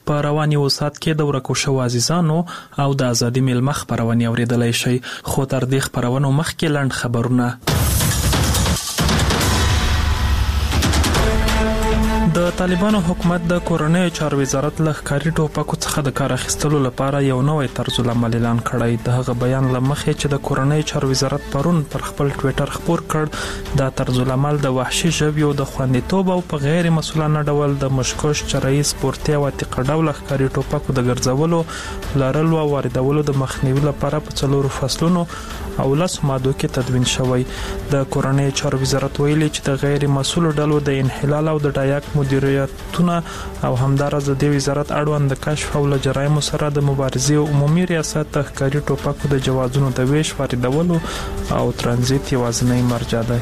په رواني وسات کې د ورکو شو عزیزانو او د ازادي میلمه خبرونه اوریدلای شي. خو تر دې خبرونو مخکې لنډ خبرونه. د طالبانو حکومت د کورنۍ چارو وزارت له ښکاري ټوپکو څخه د کار اخیستلو لپاره یو نوی طرز العمل اعلان کړی. د هغه بیان لمخې چې د کورنۍ چارو وزارت پرون پر خپل ټوئیټر خبر کړ د طرز العمل د وحشي ژویو د خوندیتوب او په غیر مسؤلانه ډول د مشکوش چرایي سپورتي او اتقا ډول ښکاري ټوپکو د ګرځولو لارلو او واردولو د مخنیوي لپاره په 4 فصلونو او 10 مادو کې تدوین شوی. د کورنۍ چارو وزارت ویلي چې د غیر مسؤل ډلو د انحلال او د ډایاک مدیریتونه او همدارس د وزارت اړوند د کشف او جرایم سره د مبارزې عمومي ریاست د ښکاري ټوپکو د جوازونو د ویش واردولو او ترانزیت یوازینی مرجع دی.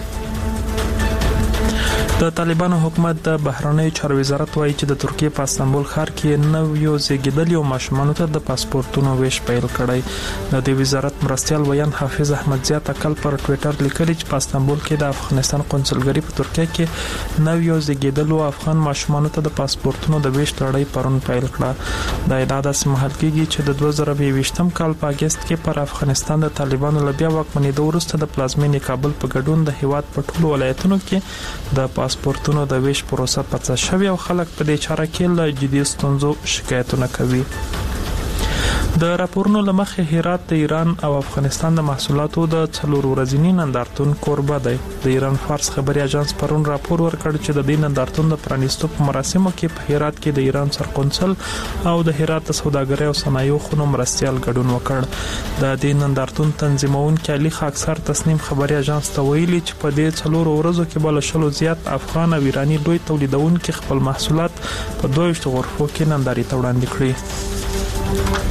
د طالبانو حکومت د بهرنی چارو وزارت وایي چې د ترکیه په استانبول ښار کې نویو زیږیدلي او ماشومانو ته د پاسپورتونو ویش پیل کړی. د دې وزارت مرستیال ویان حافظ احمدزیا تکل پر ټوئیټر لیکلي چې په استانبول کې د افغانستان قونسلګري په ترکیه کې نویو زیږیدلو افغان ماشومانو ته د پاسپورتونو د ویش لړۍ پرون پیل کړه. د اعداد سمحل کېږي چې د 2020م کال په اگست کې پر افغانستان د طالبانو لبیا واکمنۍ وروسته د پلازمینې کابل په ګډون د هیواد په ټولو ولایتونو کې د پاسپورتونو د ویش پروسه پڅه شوی او خلک په دې چاره کې له جدي ستونزو شکایتونه کوي. د راپورونو لمخې هرات د ایران او افغانستان د محصولاتو د 4 ورځنی نندارتون کوربه دی. د ایران فارس خبري اژانس پرون راپور ورکړ چې د دې نندارتون د پرانیستو په مراسمو کې په هرات کې د ایران سرقونسل او د هرات د سوداګرۍ او صنایعو خونو مرستیال ګډون وکړ. د دې نندارتون تنظیمونکي علي خاکسار تسنیم خبري اژانس ته ویلي چې په دې 4 ورځو کې بل شلو زیات افغان او ایرانی لوی تولیدونکو خپل محصولات په 22 غرفو کې ننداري ته وړاندې کړي.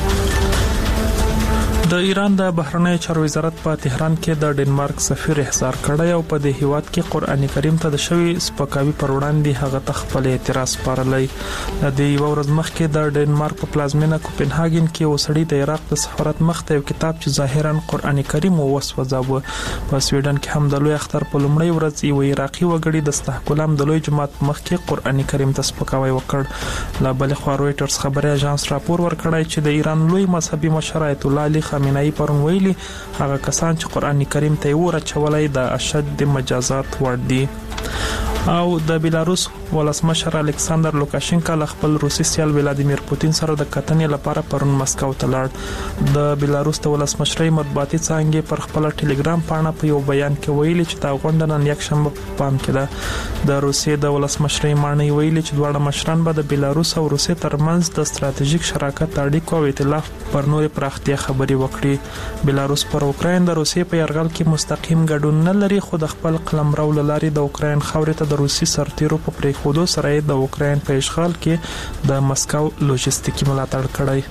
د ایران د بهرنی چارو وزارت په تهران کې د ډنمارک سفیر احضار کړی او په دې هیواد کې قرآن کریم ته د شوی سپکاوي پر وړاندې هغه تخپل اعتراض پارلای. د دې یو ورځ مخکې د ډنمارک په پلازمینه کوپنهاګن کې وسړي د عراق د سفارت مخ ته یو کتاب چې ظاهرا قرآن کریم وسوځاوه. په سویډن کې هم د لوی اختر په لومړۍ ورځ یو عراقي وګړي د استحکام د لوی جماعت مخ کې قرآن کریم ته سپکاوي وکړ. لا بل خو رويټرز خبري اژانس راپور ورکړی چې د ایران لوی مذهبي مشر آیت الله علي خامنه‌ای پرون ویلي هغه کسان چې قرآن کریم ته ورچولای د اشد مجازات وړ دي. او د بیلاروس ولسمشر الکساندر لوکاشینکا له خپل روسي سیال ولادیمیر پوتین سره د کتنې لپاره پرون مسکو ته لاړ. د بیلاروس د ولسمشرۍ مطبوعاتي څانګې پر خپل ټلګرام پاڼه په یو بیان کې ویلي چې دا غونډه نن یک شنبه په پام کې ده. د روسیې د ولسمشرۍ معنی ویلي چې دواړه مشران به د بیلاروس او روسیې ترمنځ د ستراتیژیک شراکت اړیکو او ائتلاف پر نورې پراختیا خبري وکړي. بیلاروس پر اوکراین د روسیې په یرغل کې مستقیم ګډون نه لري خو د خپل قلمرو لاري د اوکراین خاورې ته د روسي سرتیرو په پریښودو سره د اوکراین په اشغال کې د مسکو لوجستیکي ملاتړ کړی.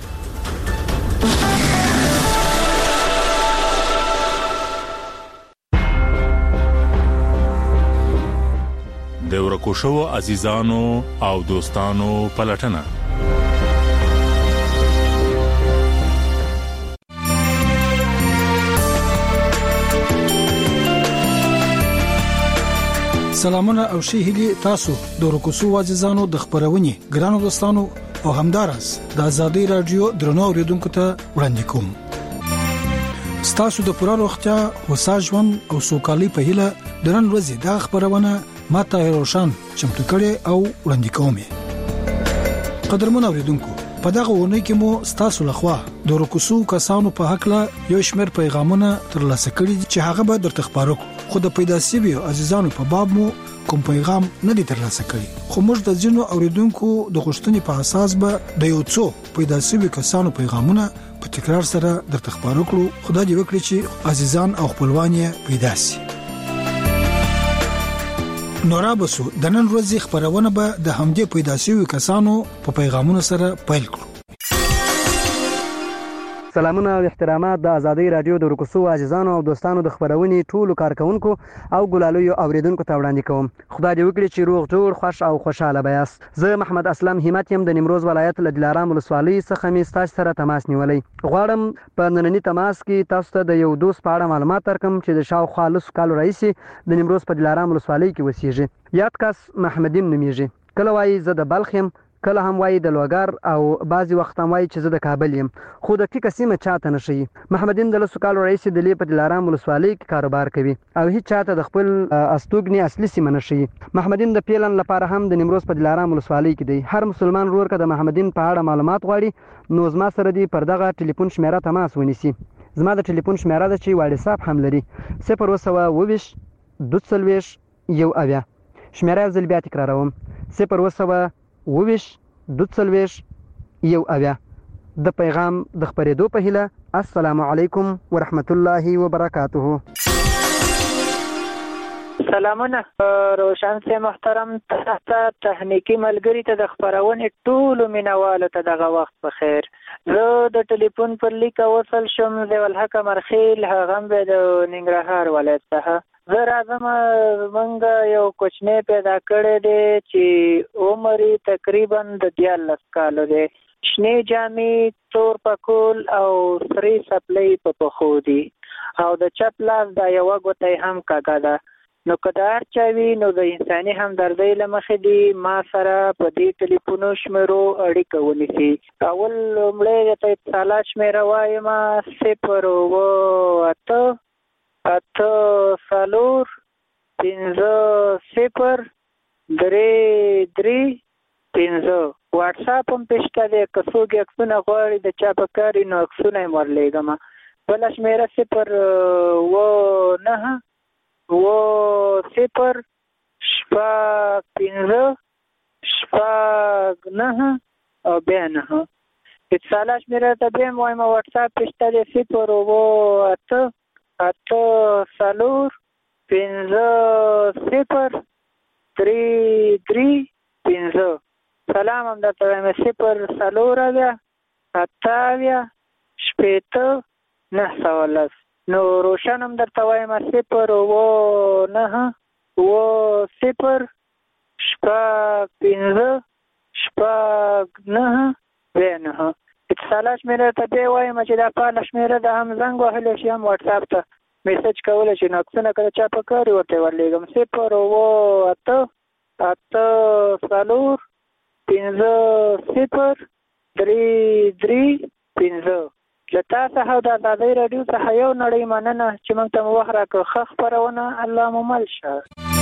د ورکو شو عزیزانو او دوستانو پلټنه. سلامونه او ښه هیلي تاسو د ورکوسو عزیزانو د خبرونې ګرانو دوستانو او همدارس د ازادي رادیو درنو اوریدونکو ته وړاندې کوم. تاسو د پوره روغتیا او ساجون او سوکالي په هیله درن ورځې د خبرونه ماته روشن چمتو کړي او وړاندې کوم. قدرمن اوریدونکو په دغه ونه کې مو تاسو لخوا د ورکوسو کسانو په حق له یو شمېر پیغامونه ترلاسه کړي چې هغه به درته خبرو خو د پیدا شوی عزیزانو په باب مو کوم پیغام نه دي ترلاسه کړي خو موږ د ځینو اوریدونکو د غوښتنې په اساس به د یو څو پیدا شوی کسانو پیغامونه په تکرار سره درته خبرو کړو. خدای دې وکړي چې عزیزان او خپلوان یې پیدا شي. نورابسو د نن ورځې خبرونه به د همدې پیدا شوی کسانو په پیغامونو سره پیل کړو. سلامونه او احترامات د ازادي رادیو د ورکوسو عزیزانو او دوستانو د خبرونې ټولو کارکونکو او ګلالویو اوریدونکو ته وړاندې کوم. خدای دې وکړي چې روغ جوړ خوش او خوشاله بیاست. زه محمد اسلم همت يم د نیمروز ولایت له دلارام ولسوالۍ څخه مې تاسو سره تماس نیولای. غواړم په نننی تماس کې تاسو ته د یو دوست په اړه معلومات درکم چې د شاوخوا 10 کال راهیسې د نیمروز په دلارام ولسوالۍ کې اوسېږي. یاد کس محمدیم نومېږي. کله وایي زه د بلخ یم کله هم وایي د لوګر او بعضی وخت هم وایي چې زه د کابل یم خو دقیقه سیمه چاته نه ښیي. محمدین د 10 کالو رئیس د لې په دلارام ولسوالۍ کې کاروبار کوي او هیڅ چاته د خپل استوګنې اصلي سیمه نه ښیي. محمدین د پیلن لپاره هم د نیمروز په دلارام ولسوالۍ کې دی. هر مسلمان ورور که د محمدین په اړه معلومات غواړي نو زما سره دی پر دغه ټلیفون شمیره تماس ونیسي. زما د ټلیفون شمیره ده چې واتساپ هم لري 020 22 1 شمیره یو ځل بیا تکراروم 020 22 1 د پیغام د خپرېدو په هیله. السلام علیکم ورحمت الله وبرکاته. سلامونه روشن سے محترم ته تخنیکی ملګری ته د خبرونې ټولو مینوالو ته دغه وخت په خیر. زه د ټلیفون پر لیک وصل شم ضیاء الحق مرخیل هغه به د ننګرهار ولایت څخه. زه راځم موږ یو کوچنی پیدا کړی دی چې عمر تقریبا د 14 کالو دی. شنې جامې تور پکول او سری سپلۍ په پښو دي او د چپ لاس دا یوه ګوته هم کږه ده. نو که د هر چا وي نو د انساني همدردۍ له مخې دي ما سره په دې ټلیفونو شمیرو اړیکه ونیسي. اول لومړی درته اتصالات شمیره وایم 0 واټساپ هم پېشته دی. که څوک عکسونه غواړي د چا په کار وي نو عکسونه یې ورلیږم. بله شمیره 0 0 شپږ 9 او بیا 9. اتصالات شمیره ته بیا هم وایم واټساپ پېشته دی 0 سلام هم درته وایم 0 4 9 نو روشن هم درته وایم 0 9 0 6 9 اتصالات شمیره ته بیا وایم چې دا فعاله شمیره ده هم زنګ وهلی شي هم واټساپ ته میسج کولی شي. نو عکسونه که د چا په کار وي ورته یې ورلیږم 0 له تا څخه او د ازادۍ راډیو څخه یو نړۍ مننه چې موږ ته مو وخت راکړ. ښه خپرونه الله مو مل شه.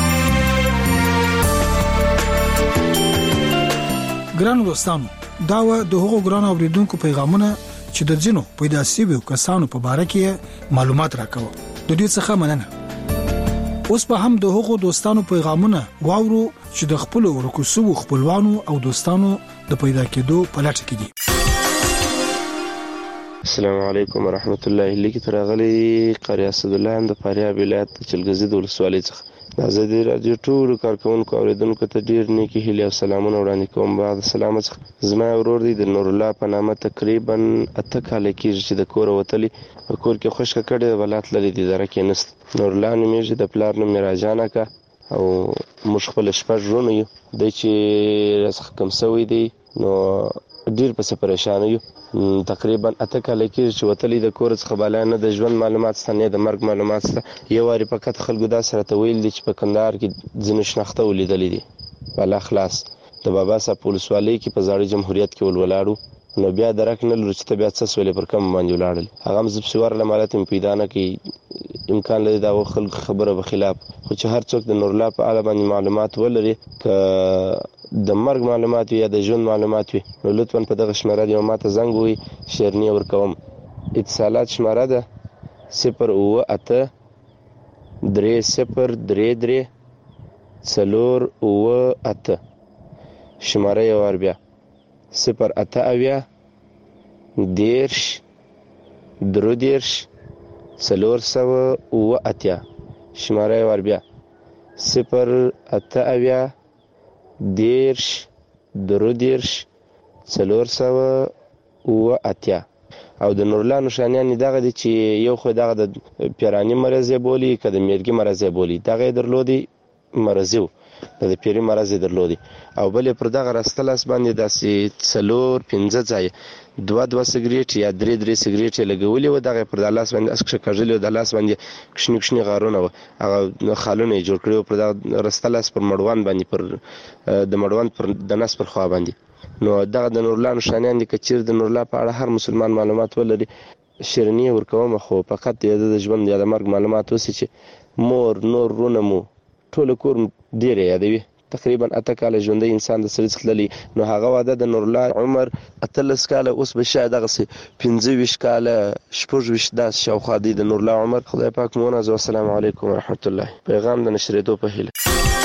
ګرانو دوستانو دا و د هغو ګرانو اوریدونکو پیغامونه چې د ځینو پیدا شویو کسانو په باره کې معلومات راکوه. د دې څخه مننه. اوس به هم د هغو دوستانو پیغامونه واورو چې د خپل ورکوسو خپلوانو او دوستانو د پیدا کېدو په لټه کې دي. السلام علیکم ورحمت الله. لیکي ترغلي قاری اسد الله هم د فاریاب ولایت چلګزي د ولسوالۍ څخه د ازادي رادیو ټولو کارکونکو اوریدونکو ته ډیر نیکی هیله او سلامونه وړاندې کوم. بعد سلام څخه زما ورور دی د نور الله په نامه تقریبا 8 کال کېږي چې د کور وتلی په کور کې خوشک کړي ولات لري د درکې نست. نور الله نومېږي د پلار نوم راجانه کا او مش خپل شپږ ورونه یو د چې رسخ کم سوی دی نو ډیر په پریشان یو. تقریبا 8 کال کې چې وتلی د کور څخه بالا نه د ژوند معلومات ستنه د مرګ معلومات ست یو واری فقط خلکو دا سره ته ویل دي چې په کندهار کې ځینې شناخته ولیدلې دي بالا خلاص د بابا صاحب پولیسوالۍ کې په زاړه جمهوریت کې ولولاړو نو بیا درک نه لري چې بیا څه سولې پر کم باندې ولاړل هغه مزب سوار لمالت پیدا نه کې امکان لري دا خلک خبره به خلاف خو چې هر څوک د نور الله په اړه باندې معلومات ولري ک د مرګ معلومات یا د ژوند معلومات وي نو لطفا په دغه شماره دی ماته زنګ وي شیرنی ورکوم. اتصالات شماره ده 0 3 0 3 شماره یو ور بیا 0 8 10 درودیرش 408 شماره ور بیا 0 8 10 درودیرش 408 او د نورلا نشانیان دغه دي چې یو خو دغه د پیرانی مرز بولی که د میرګي مرز بولی دغه درلودي مرزو د پیری مرز درلودي او بل پر دغه راستلاس باندې داسې 4-5 ځای 2 سیګریټ یا 3 سیګریټ لګولې و دغه پر د لاس باندې اسکه کړل د لاس باندې کښنی غارونه هغه خالونه جوړ کړو پر د راستلاس پر مړوان باندې پر د مړوان پر د نس پر خوا باندې نو دغه د نورالله نښانیان دي که چیرې د نورالله په اړه هر مسلمان معلومات ولري شیریني ورکوم خو فقط د ژوند یا د مرګ معلومات وسی چې مور نور رونه مو ټول کور ډیر یادوي تقریبا 8 کال ژوندۍ انسان د سړي څخه للی نو هغه واده د نورالله عمر 13 کال اوس به شاید دغه 15 کال 16 داس شاوخوا دی د نورالله عمر خدای پاک مو نازو. السلام علیکم ورحمت الله. پیغام د نشریدو په هیله.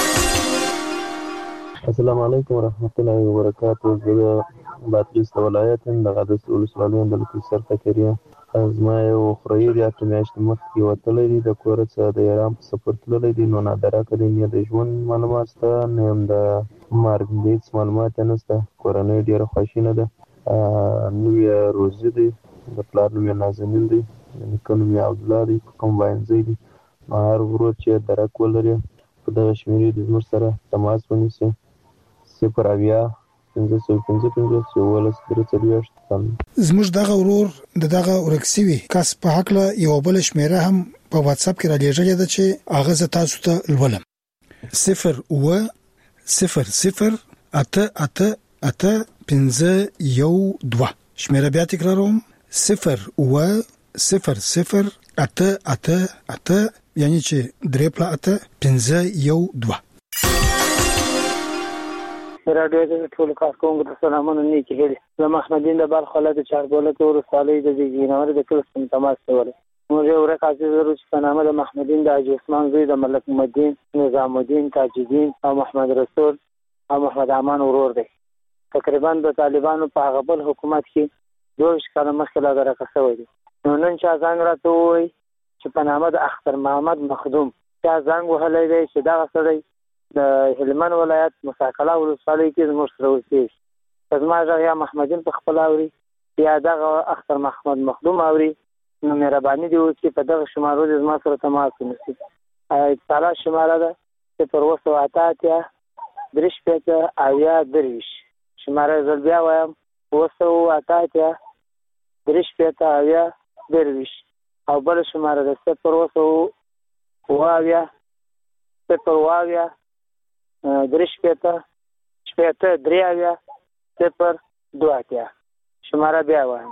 السلام علیکم ورحمت الله وبرکاته. زه بادغیس ولایت د غادس ولسوالۍ د لکسر تکریه زما یو خوريي د اته میاشتې مخکې وتلی دی د کور څخه د ایران په سفر تللی دی نو نادره کړی نه د ژوند معلومات شته نه هم د مرګ هېڅ معلومات یې نشته. کورنۍ ډېره خواشینه ده. نوم یې روزي دی د پلار نوم یې نازنین دی د نیکه نوم یې عبدالله دی په کمباینځی دی. نو هر ورور چې درک ولري په دغه شمېرې د زموږ سره تماس ونیسي 0 زموږ دغه ورور د دغه ورکسوي کس په حق له یو بل شمیره هم په واتس اپ کې را لېږلې ده چې هغه ز تاسو ته لولم 08008881512 شمیره بیا تکراروم 0800888 یعنی چې 3.81512 رادیو د ټول کارکونکو ته سلامونه نیکی هیلې. زه محمدین د بلخ ولایت چارګولک ولسوالۍ د زیږینور د کلستون تماس کوله. موږ یو ورک عزیز ورو چې په نامه د محمدین د حاجي عثمان زوی د ملک الدین نظام الدین تاج الدین او محمد رسول او محمد امان ورور دی. تقریبا د طالبانو په هغه بل حکومت کې 2 کال مخکې لا درکه شوی دی. نو نن چا څنګه راته وایي چې په نامه د اختر محمد مخدوم چا څنګه وهلی دی چې دغه سړی د هلمند ولایت مساکله ولسوالۍ کې زموږ سره اوسېږي. زما غږ یا محمدین په خپل اوري یا دغه اختر محمد مخدوم اوري نو مهرباني دی وکړي په دغه شمارو د زما سره تماس ونیسي. اتصالات شماره ده 088 شماره زل بیا وایم 088 او بل شماره ده 0 3 شماره بیا وایم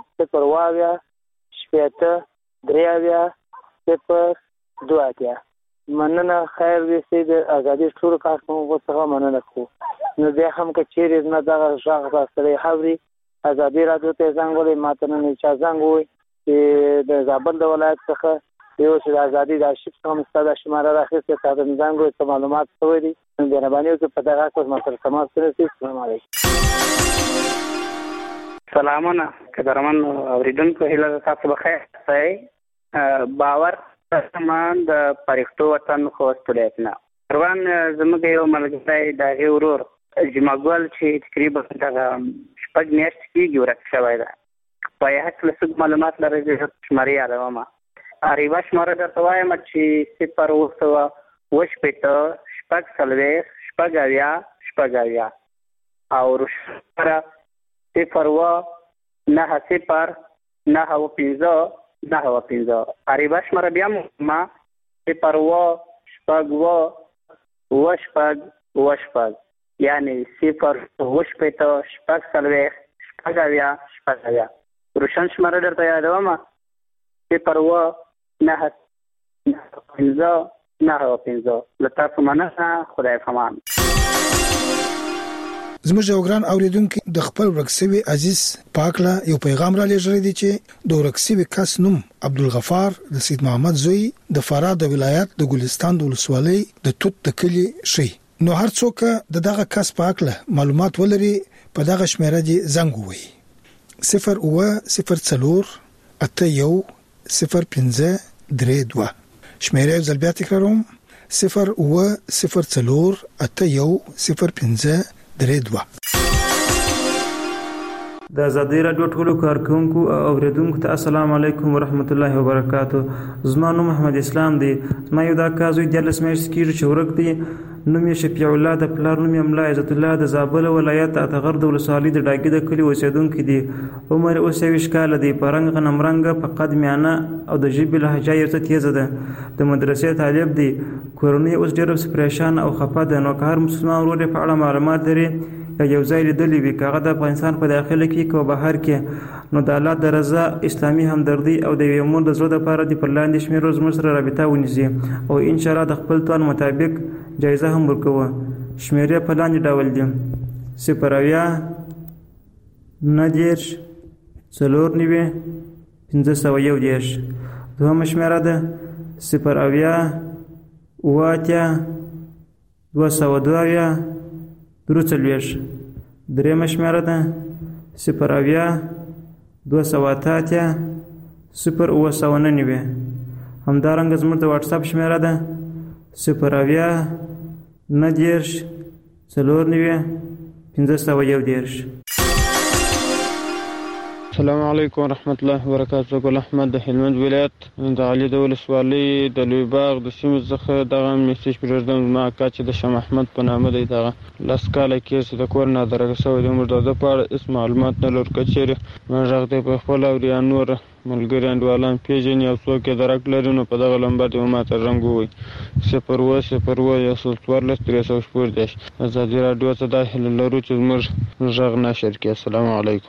0 مننه. خیر دې سي د ازادي ټول کارکونکو څخه مننه کوو. نو بیا هم که چیرې نه دغه غږ راستلی حوري ازادي رادیو ته زنګ ولې ماته نه چا زنګ ووي چې د زابل د ولایت څخه یو چې د ازادي د آرشیف څخه مستده شماره راخیستې تا د زنګ ووي څه معلومات شوی دي نو مهرباني وکړئ په دغه کس ما سره تماس ونیسئ. السلام علیکم. سلامونه قدرمن اوریدونکو هیله ده تاسو بخیر اوسئ. باور سامان د پرښتو وطن خوست ولایت نه روان زموږ یو ملګری د هغې ورور جمعګل چې تقریبا دغه 6 میاشتې کېږي ورک شوی ده. په یې هکله څه معلومات لرئ زه شمارې یادومه. یوه شماره درته وایم چې 0 او روشنه 0 عریبه شماره بیا ما 0 یعنی 0 روشن شماره درته یادومه 0 له تاسو مننه. خدای پامان. زموږ یو ګران اوریدونکو د خپل ورکسوي عزیز پاکله یو پیغام را لېږلی دی چې د ورکسوي کس نوم عبدالغفار د سید محمد زوی د فراه د ولایت د ګلستان د ولسوالۍ د توت د کلي شي. نو هر څوک د دغه کس پاکله معلومات ولري په دغه شمیره دی زنګ ووهي 08048101532 شمیره ځل بیا تکراروم 08048101532. د ازادي رادیو ټولو کارکونکو او اوریدونکو ته السلام علیکم ورحمت الله وبرکاتو. زما نوم محمد اسلام دی. زما یو دا کازوی د لسمېش کیږي چې ورک دی. نوم یې شفیع الله د پلار نوم یې ملا عزت الله د زابل ولایت اتغر د ولسوالۍ د ډاګي د کلی اوسیدونکو دی. عمر اوس 20 کال دی. پرنګ غنمرنګ په قد میانه او د ژبې لهجه یې څه تیزه ده. د مدرسې طالب دی. کورنۍ اوس ډېر پریشان او خپه ده. نو که هر مسلمان ورور په اړه معلومات لري یو ځای لیدلی وي، که هغه د افغانستان په داخله کې که بهر کې، نو د الله د رضا، اسلامي همدردي او د یوې مور د زړه دپاره دې پر لاندې شمېرو زموږ سره رابطه ونیسي او انشاءالله د خپل توان مطابق جایزه هم ورکوو. شمېرې په لاندې ډول دي: 0 90 4 501. دویمه شمېره ده 0 202 43. درېیمه شمېره ده 0 208 0 همدارنګه زموږ د واټساپ شمېره ده 0 90 4 501. السلام علیکم ورحمت الله وبرکاته. ګل احمد د هلمند ولایت د علي د ولسوالۍ د لوی باغ د سیمې څخه دغه میسج پرېږدم. زما اکا چې د شاه محمد په نامه دی، دغه 10 کاله کېږي چې د کور نه درګه شوی دی. موږ د ده په اړه هېڅ معلومات نه لرو. که چېرې موږ غږ دی په خپله اوري یا نور ملګري انډیوالان پېژني او څوک یې درک لري، نو په دغه لمبر دې ماته رنګ ووایي. 0 114 314. ازادي راډیو ته دا هیله لرو چې زموږ غږ نشر کړي. السلام علیکم.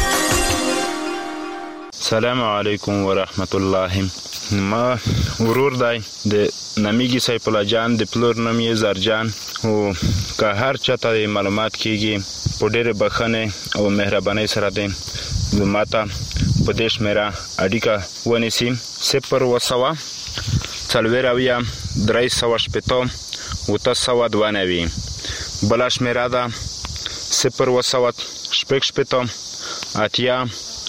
السلام علیکم ورحمت الله. ما ورور دی د نامیږي سیف الله جان، د پلور نوم یې زرجان. او که هر چاته معلومات کېږي په ډېرې بښنې او مهربانۍ سره دی ماته په دې شمېره اړیکه ونیسي. 0 4 380 892. بله شمېره ده 0 6 80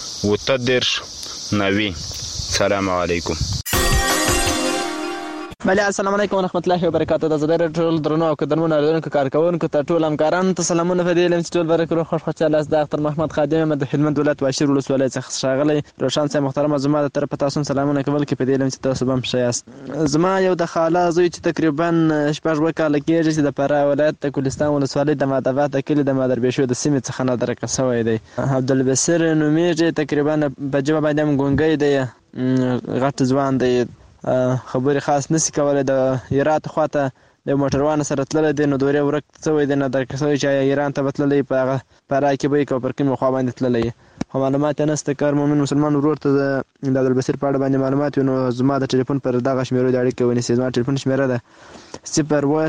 90. سلام علیکم. بله، السلام علیکم ورحمت الله وبرکاته. د ازادۍ راډیو ټول درنو او قدرمنو اورېدونکو کارکوونکو ته ټول همکارانو ته سلامونه. په دې علم چې ټول برکرو خوشحاله یاست. د اختر محمد خادم یم د هلمند ولایت واشیر ولسوالۍ څخه ښاغلی روشن صاحب محترمه، زما د طرفه تاسو هم سلامونه کول کې په دې علم چې تاسو به هم ښه یاست. زما یو د خاله زوی چې تقریبا 6 کاله کېږي چې د فراه ولایت د کوهستان ولسوالۍ د ماداباد د کلي د مادربېشو د سیمې څخه نادرکه شوی دی. عبدالبصیر نومیږي، تقریبا په ژبه باندې هم ګونګی دی، غټ ځوان دی، خبرې خاص نسی کولی. د هرات خواته د موټروان سره تللی دی، نو دورې ورک شوی دی، نادرکه شوی چې ایران ته به تللی، په هغه فراه کې به یې که پر کومې خوا باندې تللی، خو معلومات یې نشته. که هر مؤمن مسلمان ورور ته د عبدالبصیر په اړه باندې معلومات وي، نو زما د ټلیفون پر دغه شمېرو د اړیکې ونیسي. زما ټلیفون شمېره ده 0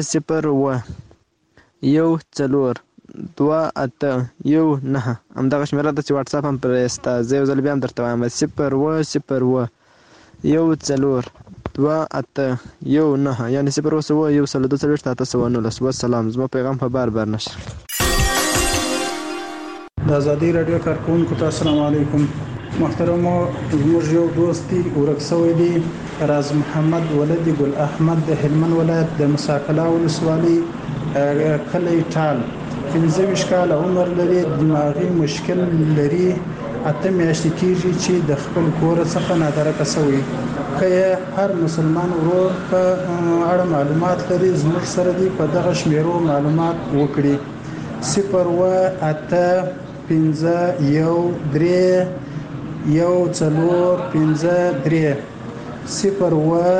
1 4 2 8 1 9. همدغه شمېره ده چې واټساپ هم پرې شته. زه یو ځل بیا هم درته وایم 0 1 1 4 2 8 1 9، یعنې 0 1 2 8 والسلام. زما پیغام په بار نشر. د ازادۍ راډیو کارکوونکو ته السلام علیکم. محترمو، زموږ یو دوست دی ورک شوی دی، راز محمد ولد ګل احمد د هلمند ولایت د مساکلا ولسوالۍ کلی ټال. 15 کاله عمر لري، دماغي مشکل لري، 8 میاشتې کېږي چې د خپل کور څخه نادرکه شوی. که هر مسلمان ورور په اړه معلومات لري، زموږ سره دی په دغه شمیرو معلومات وکړي. 0 8 5 1 3 1 4 5 3 0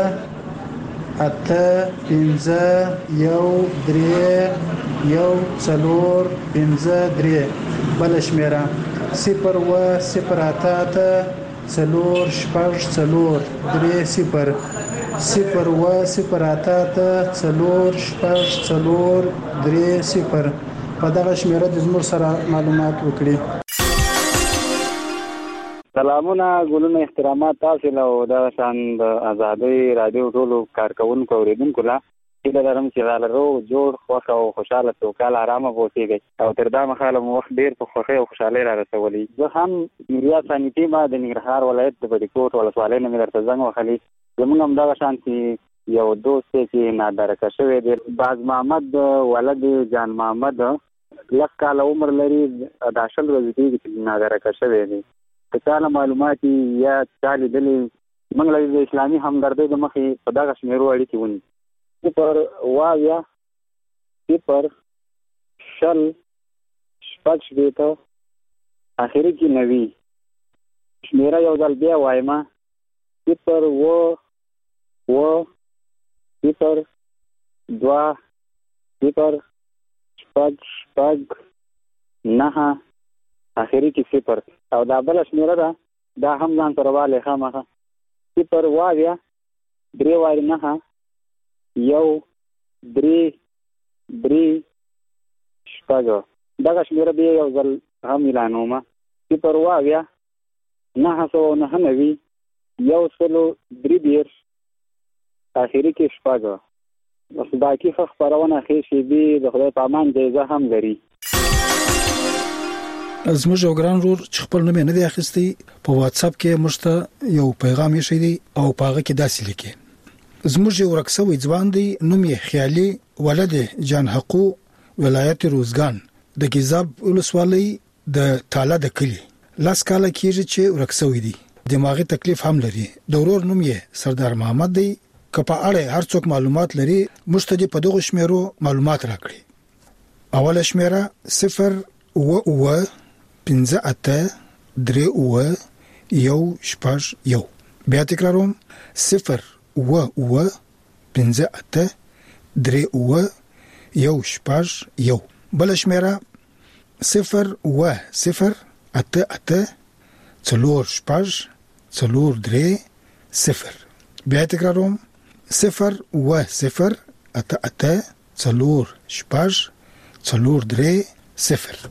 8 5 1 3 1 4 5 3. بل شمیره 0 0 8 4 6 4 3 0 0 0 8 4 6 4 3 0. په دغه شمیره د زموږ سره معلومات وکړي. سلامونه، ګلونه، احترامات تاسو له او د شان د ازادۍ راډیو ټولو کارکوونکو اوریدونکو له هیله لرم چې غالرو جوړ خوښ او خوشاله سوکاله آرامه اوسئ او تر دا مخاله مو وخت ډیر په خوښۍ او خوشحالۍ را رسولي. زه هم میریا ثانیتي ما د ننګرهار ولایت د بډیکوټ ولسوالۍ نه مې درته زنګ وهلی. زموږ هم دغه شان چې یو دوست چې نادرکه شوی دی، باز محمد ولد جان محمد، 10 کاله عمر لري، دا 10 ورځې کېږي چې نادرکه شوی دی. که چاله معلومات یا چا لیدلي، موږ له د اسلامي همدردۍ د مخې په دغه شمېرو اړیکې ونیسو. 0 0 شل شپږ شپېته اخري کې 90. شمېره یو ځل بیا وایم: 0 0 0 2 0 شپږ 9 اخري کې 0 او دا بل شمیره ده دا هم ځان سره واله خامخه 0 واویا 3 واری 9 1 3 3 شپږ دا شمیره به یو ځل هم اعلانومه 0 واویا 999 1 سلو 3 دیر اخري کې شپږ بس باقي خبرونه خېشي به د خدای په امان جایزه هم لري. زموږ یو ګران ورور چې خپل نوم نه دی اخیستی په واتس اپ کې مشته یو پیغام یې شوی دی او پاغه کې داسې لیکي زموږ یو رکسوي ځوان دی نوم یې خیالي ولد جان حقو ولایت روزګان د گیزاب ولسوالۍ د تاله د کلی لاس کاله کېږي چې رکسوي دی دماغي تکلیف هم لري د ورور نوم یې سردار محمد دی که په اړه هر څوک معلومات لري مشته په دغه شمیرو معلومات راکړي. اوله شمیره 0 و 5 3 و 1 1 بیا تکراروم 0 و 5 3 و 1 1 بل شمیره 0 و 0 8 4 3 0 بیا تکراروم 0 و 0 8 4 3 0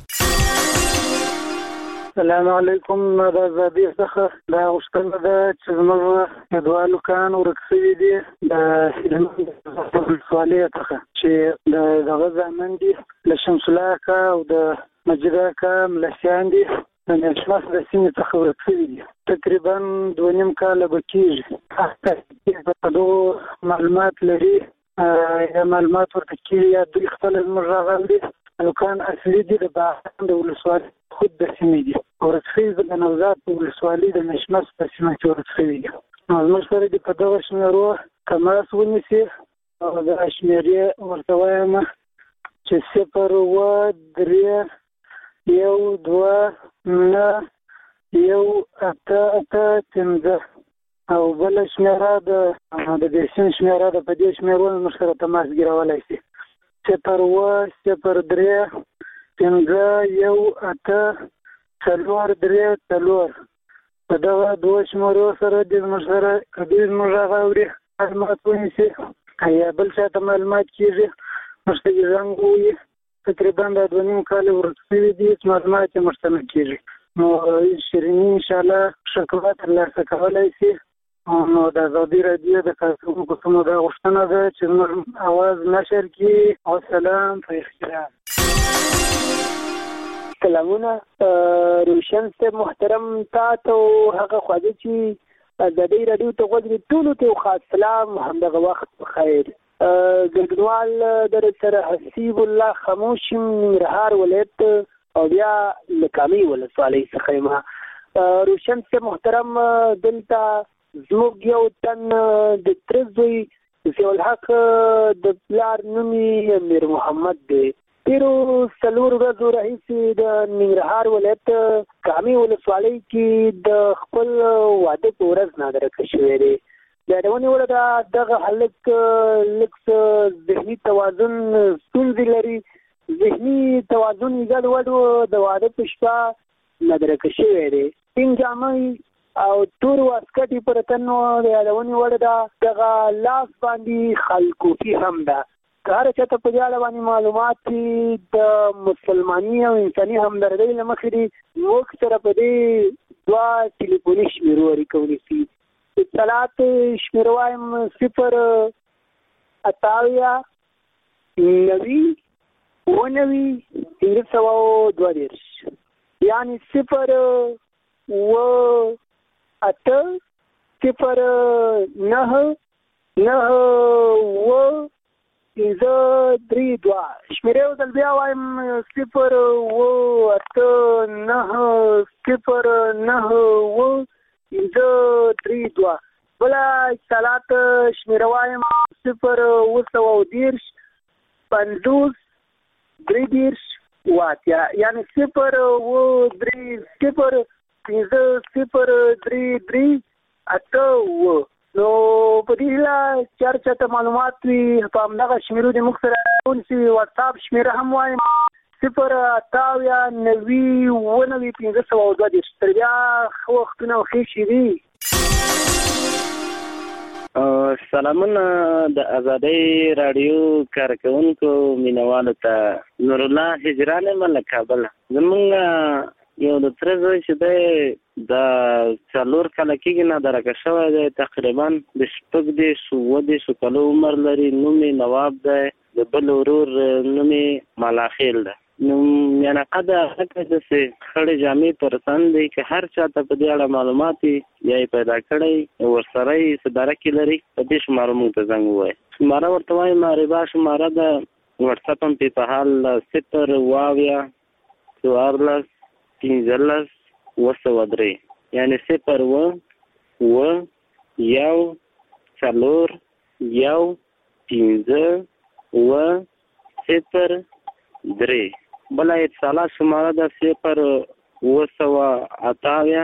السلام علیکم دا زادی څخه دا غوښتنه ده چې زموږ د دوالو کان ورکسوي دي د سوالي څخه چې د غزامن دي له شمس الله کا او د مجید کا ملشان دي د نشماس د سیمې څخه ورکسوي دي تقریبا 2.5 کال بکیږي په دغه معلومات لري یا معلومات ورته کیږي یا دوی خپل مراغل دي نو کان اصلي دي د باندې ولسوالۍ خود د سیمې دي ورڅخه د نوزاد په ولسوالۍ د نشماس په سیمه کې ورڅخه دي موږ سره د په دغه شمیرو کماس ونیسي او د شمیرې ورته وایم چې 0 و 3 1 2 9 1 8 5 او بل شمیره د دې سیم شمیره د په دې شمیرو موږ سره تماس ګرولای شي 0 و 0 3 5 1 8 4 3 4 په دغه دوه شمیرو سره د موږ سره کبیر موږ غوړي معلومات ونیسي یا بل څه ته معلومات کیږي مشته زنګ وي تقریبا د 2.5 کال ورڅوي دي معلومات مرسته کیږي نو شیرینی ان شاء الله شکر ترلاسه کولای شي نو د ازادي رادیو د کارکونکو سمو د غوښتنه ده چې موږ اواز نشر کړي او سلام په احترام. سلامونه روشن سے محترم تاسو هغه خواږه چې ازادي رادیو ته غوږی ټول ته خاص سلام همدغه وخت خیر ګډوال در سره حسیب الله خاموش ننګرهار ولایت او بیا لکامي ولسوالۍ څخه ما روشن سے محترم دلته زموږ یو تن د ترزوی زیولحق د پلار نومي امیر محمد دی تیرو سلور ورځو راهیسې د ننګرهار ولایت کامي ولسوالۍ کې د خپل واده په ورځ نادرکه شوی دی د ډونې وړه دغه هلک لږ ذهني توازن ستونزې لري ذهني توازن یې ګډوډ د واده په شپه نادرکه شوی دی سپین جامې او تور واسکټې پر تنو د یادونې وړ ده دغه لاس باندې خلکوفي هم ده که هر چاته په دې اړه باندې معلومات د مسلماني او انساني همدردۍ له مخې دي موږ سره په دې 2 ټلیفوني شمیرو اړیکه ونیسي اطلاعات شمیرو وایم 0 اتاویا 90 19 322 یعنی 0 و 8 0 9 9 و 3 2 شمیره او دل بیا وایم 0 و 8 9 0 9 و 3 2 بلا اتصالات شمیره وایم 0 و 10 50 3 واتیا یعنی 0 و 3 0 0 3 3 اته و نو په دې لا چرچا ته معلومات وي په همدغه شمیرو د مخ سره ونسي واتساپ شمیره هم وایم 05890 تر بیا خو وختونه خو شي سلامونه د آزادۍ رادیو کارکونکو مینوالو ته نور الله هجران مله کابل زمونږ یو د تر زوی چې د 4 کال کېږي نه درکه شوی دی تقریبا د 14 کالو عمر لري نوم نواب دی د بل ورور نوم ملاخیل دی نو یعنی قد هغه د خړې جامې پرسان دی که هر چا ته په دې اړه معلومات یې پیدا کړی ورسره یې صدره کې لري په دې شمار موږ ته زنګ ووایي شماره ورته وایي معربه شماره د وټساپ هم په حال 0 یعنی 0 بلا اتصالات شماره د 0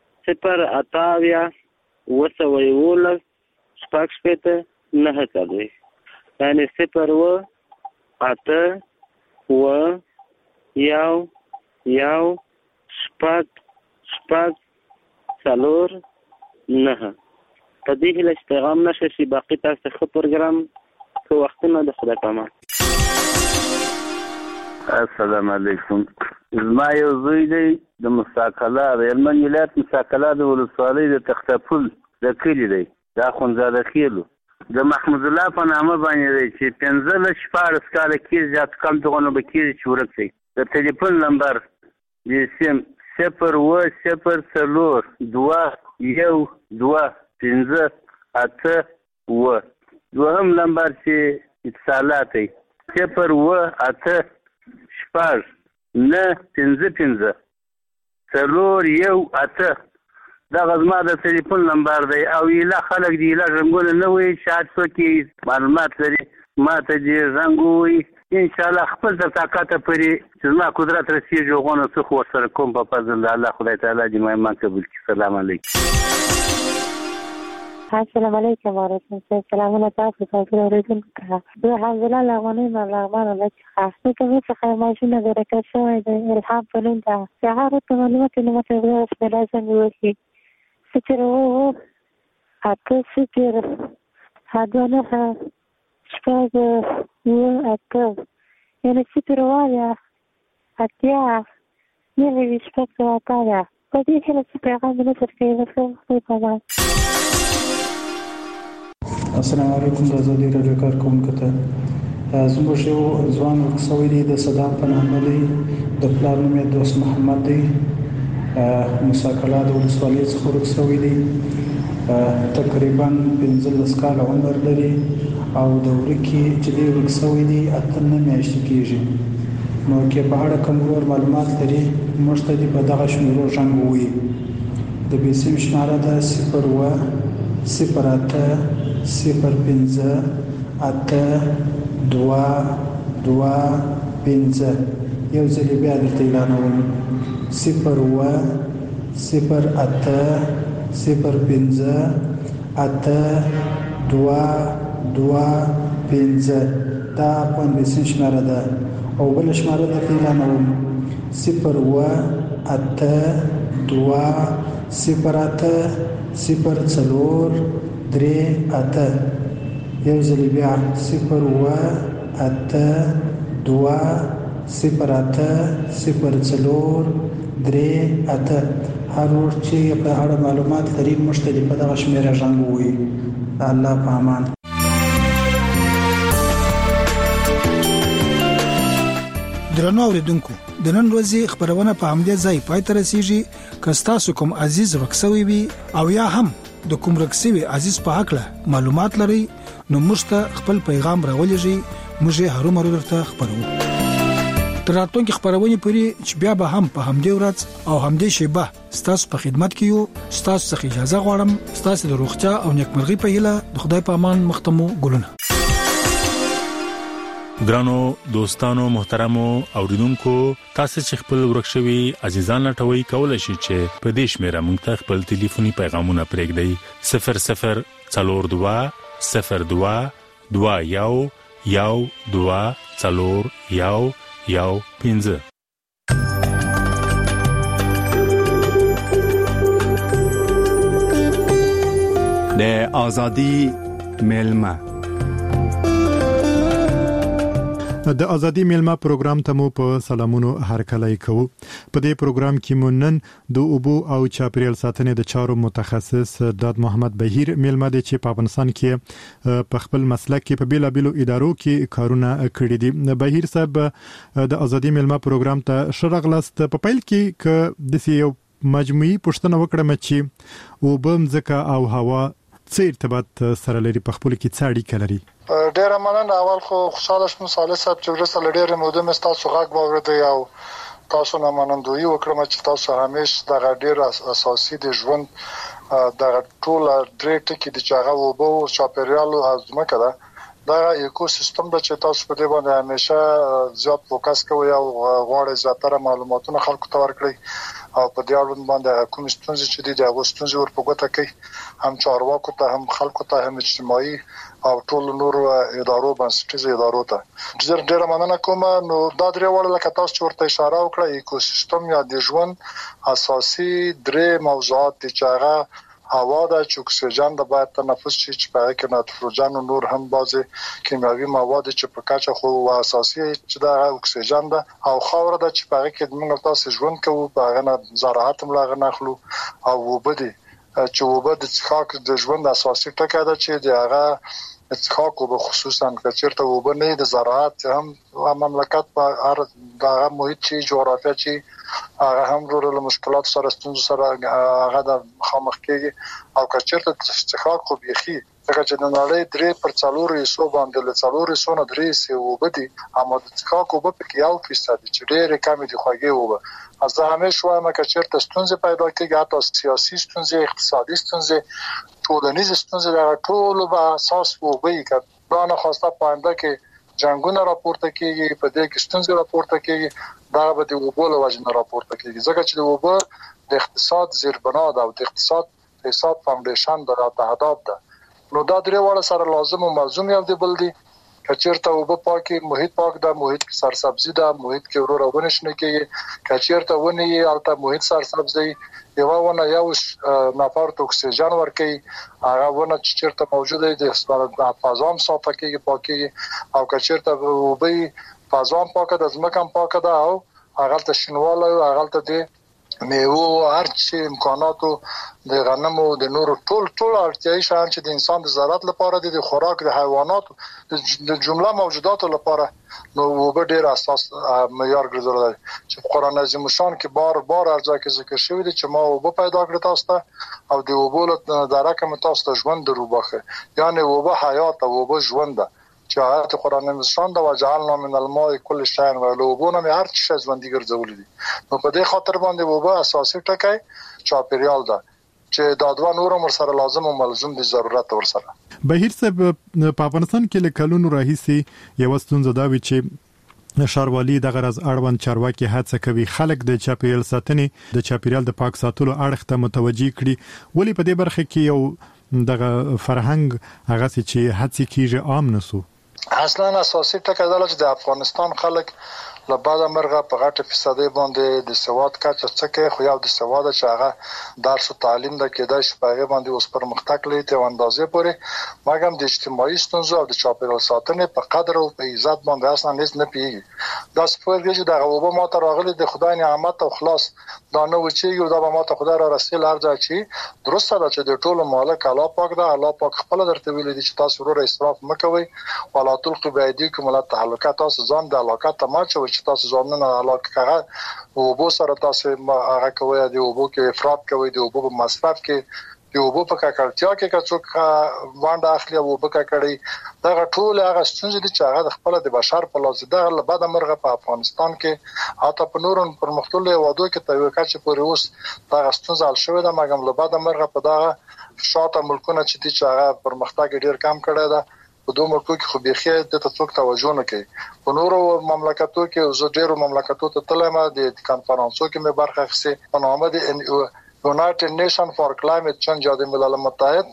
9 کوي یعنی 0 په دې هیله چې پیغام نشه شي باقي تاسو ښه پروګرام کو وختونه د خدای پامان. السلام علیکم. زما یو زوی دی د مستقله د هلمند ولایت مستقله د ولسوالۍ د تختپل د کلي دی د اخندزاده خیلو د محمود الله په نامه باندې دی چې 15 کاله کې زیات کم دغه به کېږي چې ورک دی. د ټلیفون نمبر د سیم 0 دوهم نمبر چې اتصالات دی 0 دغه زما د ټلیفون نمبر دی او ایله خلک دی ایله رنګونه نه وي شاید څوک معلومات لري ما ته دې زنګ ووایي انشاءالله خپل تر طاقته پورې چې زما قدرت رسېږي هغونه څه خو ورسره کوم په فضل د الله خدای تعالی دې ما ایمان قبول کړي. سلام علیکم. السلام علیکم ورحمۃ اللہ. سلامونه تاسو ته اوریدونکو ته زه الحمدلله لغونی ملغمانه لکه کومه څه ماشینه درکه شوی د الهام په نوم ده سهار ته معلومات نه مته اوس په لازم وشي سترو اته ستر هدانه شپږ اته یعنی سترو وایا اتیا نه وی شپږ وایا په دې کې څه پیغام نه ورکوي په پامان. السلام علیکم. د آزادۍ راډیو کارکونکو ته زموږ یو ځوان ورکسوی دی د صدام په نامه دی د پلار نوم یې دوست محمد دی مساکله د ولسوالۍ څخه ورکسوی دی تقریبا 15 کاله عمر لري او د ورکې چې دی ورکسوی دی 8 میاشتې کېږي نو کې په اړه کوم نور معلومات لري موږ ته دې په دغه شمیرو زنګ ووایي. د بیسیم شماره ده 0 یو ځل بیا درته اعلانوم 0 دا په بیسیم شماره ده او بل شماره درته اعلانوم 0 یو ځل بیا 0 هر ور چې په اړه معلومات لري مشتري په دغه شمیره زنګ ووایي. الله په امان. درنو اوریدونکو د نن ورځې خبرونه په همدې ځای پای ته رسیږي. که تاسو کوم عزیز رکسوي وي او یا هم د کوم رکسوي عزیز په حق له معلومات لري نو موږ ته خپل پیغام راولېږئ موږ یې هرومرو درته خبرو. تر راتلونکي خبرونه پورې چې بیا به هم په همدې ورځ او همدې شیبه ستاسو په خدمت کې یو. ستاسو څخه اجازه غواړم ستاسو د روغتیا او نیکمرغي په هیله د خدای په امان مختمو ګلونه. ګرانو دوستانو محترمو اوریدونکو تاسو چې خپل ورکشوي عزیزان لټوي کولای شئ چې په دې شمیره مونږ ته خپل ټلیفوني پیغامونه پرېږدئ 0042 02 21 12 40 015 د ازادي ملما د ازادي ملما پروګرام ته مو په سلامونو هرکلی کوو. په دې پروګرام کې مو نن د اوبو او چاپیریال ساتنې د چارو متخصص داد محمد بهیر ملما د چې په افغانستان کې په خپل مسلک کې په بیلابیلو ادارو کې کارونه کړي دي. بهیر صاحب د ازادي ملما پروګرام ته شرغلست په پیل کې ک د یو مجموعي پوښتنه وکړم چې اوبم ځکه او هوا څه ارتباط سره لري، په خپل کې څه اړیکه لري؟ ډیر مننه. اول خو خوشاله شوم صالح صاحب چې ورسره لډیر موده مې تاسو غږ واورېدی او تاسو نه منندوی وکړم چې تاسو همیشه د ډیر اساسي د ژوند د ټول درې ټکي د چاغه اوبو او چاپیریال او ځمکه ده دا ایکو سیستم د چې تاسو په دې باندې همیشه زیات فوکس کوئ او غواړئ زیاتره معلوماتونه خلکو ته ورکړئ او په دې اړوند باندې کوم ستونزې چې دي د غوښتنې ور په ګوته کوي هم چارواکو ته هم خلکو ته هم اجتماعي او ټول نور ادارو بنسټیزو ادارو ته ډیر مننه کوم. نو دا درې وړ لکه تاسو چې ورته اشاره وکړه ایکو سیستم یا د ژوند اساسي درې موضوعات دي چې هغه هوا د اکسیجن د باید تنفس شي چې په کې نایتروجن او نور هم بعضي کیمیاوي مواد چې په کاچه خو اساسي چې د اکسیجن ده او خاور د چې په کې موږ تاسو ژوند کوو په هغه نه زراعت ملاغه نخلو او وبدي چې وبد د څخاک د ژوند اساسي ټکی ده چې د هغه څخاک او خصوصا کچرته وبنه د زراعت هم مملکت په هر دغه محیط چې جغرافیا چې هغه هم ورته مشکلات سره ستونزې سره هغه د مخامخ کېږي او کچرته څخاک خو بيخي څنګه چې د نړۍ درې پر څلور یسو باندې له څلور یسو نه درې سي وبدي اما د څخاک وب په کې 1% چې ډېر کم دي خوږي وب از همیشه وایم چې چیرته ستونزې پیدا کېږي حتی سیاسي ستونزې اقتصادي ستونزې ټولنیز ستونزې د ټولو په اساس وبي کړه نه خواسته پاینده کې جنگونه راپورته کیږي په دې کې ستونزې راپورته کیږي دا به د وبو له وجې نه راپورته کیږي ځکه چې د وبو د اقتصاد زیربنا ده او د اقتصاد حساب فاونډیشن د اهداف ده. نو دا درې وړ سره لازم او ملزوم یو دی بل دی کچیرته وب پاکي محیط پاک ده محیط کې سرسبزي ده محیط کې ورو ورونه شنه کیږي کچیرته ونی البته محیط سرسبزي یو ونه یو نفر ته اکسیجن ورکي هغه ونه چې چیرته موجوده دي د فضام صافه کیږي پاکي او کچیرته وبي فضام پاکه د ځمکه پاکه ده او هغه ته شنواله هغه ته دي میوه هر څه امکاناتو د غنمو د نورو ټول اړتیاي شان چې د انسان د ضرورت لپاره د خوراک د حیوانات د جمله موجوداتو لپاره نو وب ډیر اساس معیار ګرځول چې قرآن عظیم شان کې بار ارزه کې ذکر شوی دی چې ما وب پیدا کړی تاسو ته او د وب له درکه متاسو ته ژوند دروبخه یعنی وب حیات او وب ژوند چې آیات قرآن نشان د وجعلنا من الماء كل شيء ولوبونه مې هر څه ژوندۍ ګرځولې دي نو په دې خاطر باندې وبا اساسي ټکی چاپیریال ده چې دا دوه نور مر سره لازم او ملزوم دي ضرورت ورسره. بهیر صاحب په افغانستان کې له کلونو راهیسي یو ستونزه دا وی چې ښاروالي د غرض اړوند چارواکي هڅه کوي خلک د چاپیریال ساتنې د چاپیریال د پاک ساتلو اړخ ته متوجي کړي ولی په دې برخه کې یو دغه فرهنګ هغه چې هڅه کیږي عام نسو اصلا اساسي ټکی دا چې د افغانستان خلک له بعد مرغه په غټه فیصدي باندې د سواد کچه څکه خو یو د سواد چې هغه درس او تعلیم د کېدای شي په هغه باندې اوس پرمختګ لري ته اندازې پورې مګم د اجتماعي ستونزو او د چاپیریال ساتنې په قدر او په عزت باندې اصلا هیڅ نه پیږي دا سپورګي چې د غوبه ماته راغلي د خدای نعمت او خلاص دا نو چې یو د ماته خدای را رسول ارزه چې درسته ده چې د ټولو مالک الله پاک ده الله پاک خپل درته ویل دي چې تاسو ورو اسراف مکوئ ولا تلقوا بأيديكم إلى التهلكة تاسو ځان د علاقه ته ما چې تاسو ځان نه علاقه او وبو سره تاسو هغه کوي دی وبو کې افراط کوي دی وبو په مصرف کې دی وبو په کارتیا کې څوک وانډه اخلي او وبو کړي دا ټول هغه ستونزې دي چې هغه د خپل د بشر په لاس ده له بعد مرغه په افغانستان کې حتی په نورن پر مختلفو وادو کې توګه چې پورې اوس دا ستونزه حل شوې ده مګم له بعد مرغه په دا شاته ملکونه چې هغه پرمختګ ډیر کم کړی ده په دوه ملکو کې خو بيخي د څوک توجه نه کوي په نورو مملکتو کې زه ډیرو مملکتو ته تلم د کانفرنسو کې مې برخه اخیسته په نامه د یونایټډ نیشن فار کلایمټ چینج د ملل متحد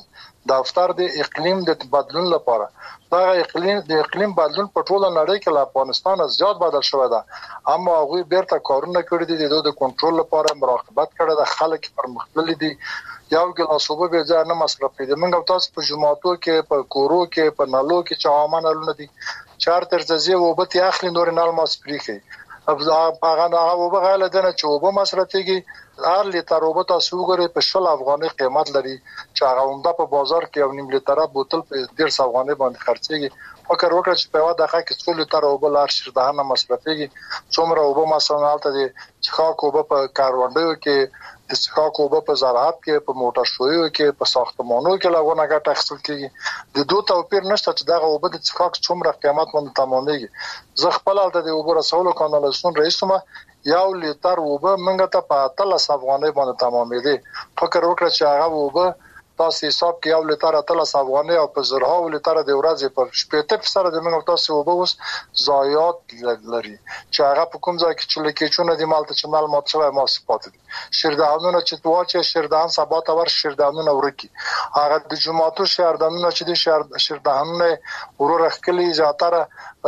دفتر د اقلیم د بدلون لپاره. دا اقلیم بدلون په ټوله نړۍ کې له افغانستان زیات بدل شوی دی، اما هغه بیرته کارونه کړی دي د کنټرول لپاره مراقبت کړی د خلک پرمختللي دي. یو ګلاس اوبه به ځای نه مصرف کړي. موږ تاسو په جمعاتو کې په کورو کې په نالو کې چې عامه نلونه دي چار تر ځای اوبه تی اخلي نور نال ماسپری کوي. هغه اوبه غاله دنه چې اوبه مصرفيږي هر لیټر اوبه تاسو وګورئ په 100 افغانۍ قیمت لري چې هغه عمده په بازار کې یو نیم لیټر بوتل په 150 افغانۍ باندې خرڅيږي. فکر وکړئ چې په واده کې 100 لیټر اوبه لار شردهانه مصرفيږي څومره اوبه مثلا حالت دي چې خاک اوبه په کاروانډیو کې د څښاک اوبه په زراعت کې په موټر شویو کې په ساختمانونو کې لاغونه ګټه اخیستل کیږي. د دوه توپیر نشته چې دغه اوبه د څښاک څومره قیمت باندې تمامېږي. زه خپل حالت د اوبه رسولو کانالیزاسیون رئیس ما یو لیټر اوبه منګه ته په 13 افغانۍ باندې تمامېده. فکر وکړئ چې هغه اوبه تاسو حساب کې یو لیټر 13 افغانۍ او په زرها لیټر د ورځې په 80% د منګو تاسو اوبه اوس ضایعات لري چې هغه په کوم ځای کې چې لکېچونه د مالته چې مال مات شوی ماسپات دي. شردهانونه چې تواچې شردهان سبا ته ور شردهانونه ورکی هغه د جمعاتو شردهانونه چې د شردهانونه ورور خکلی زیاتره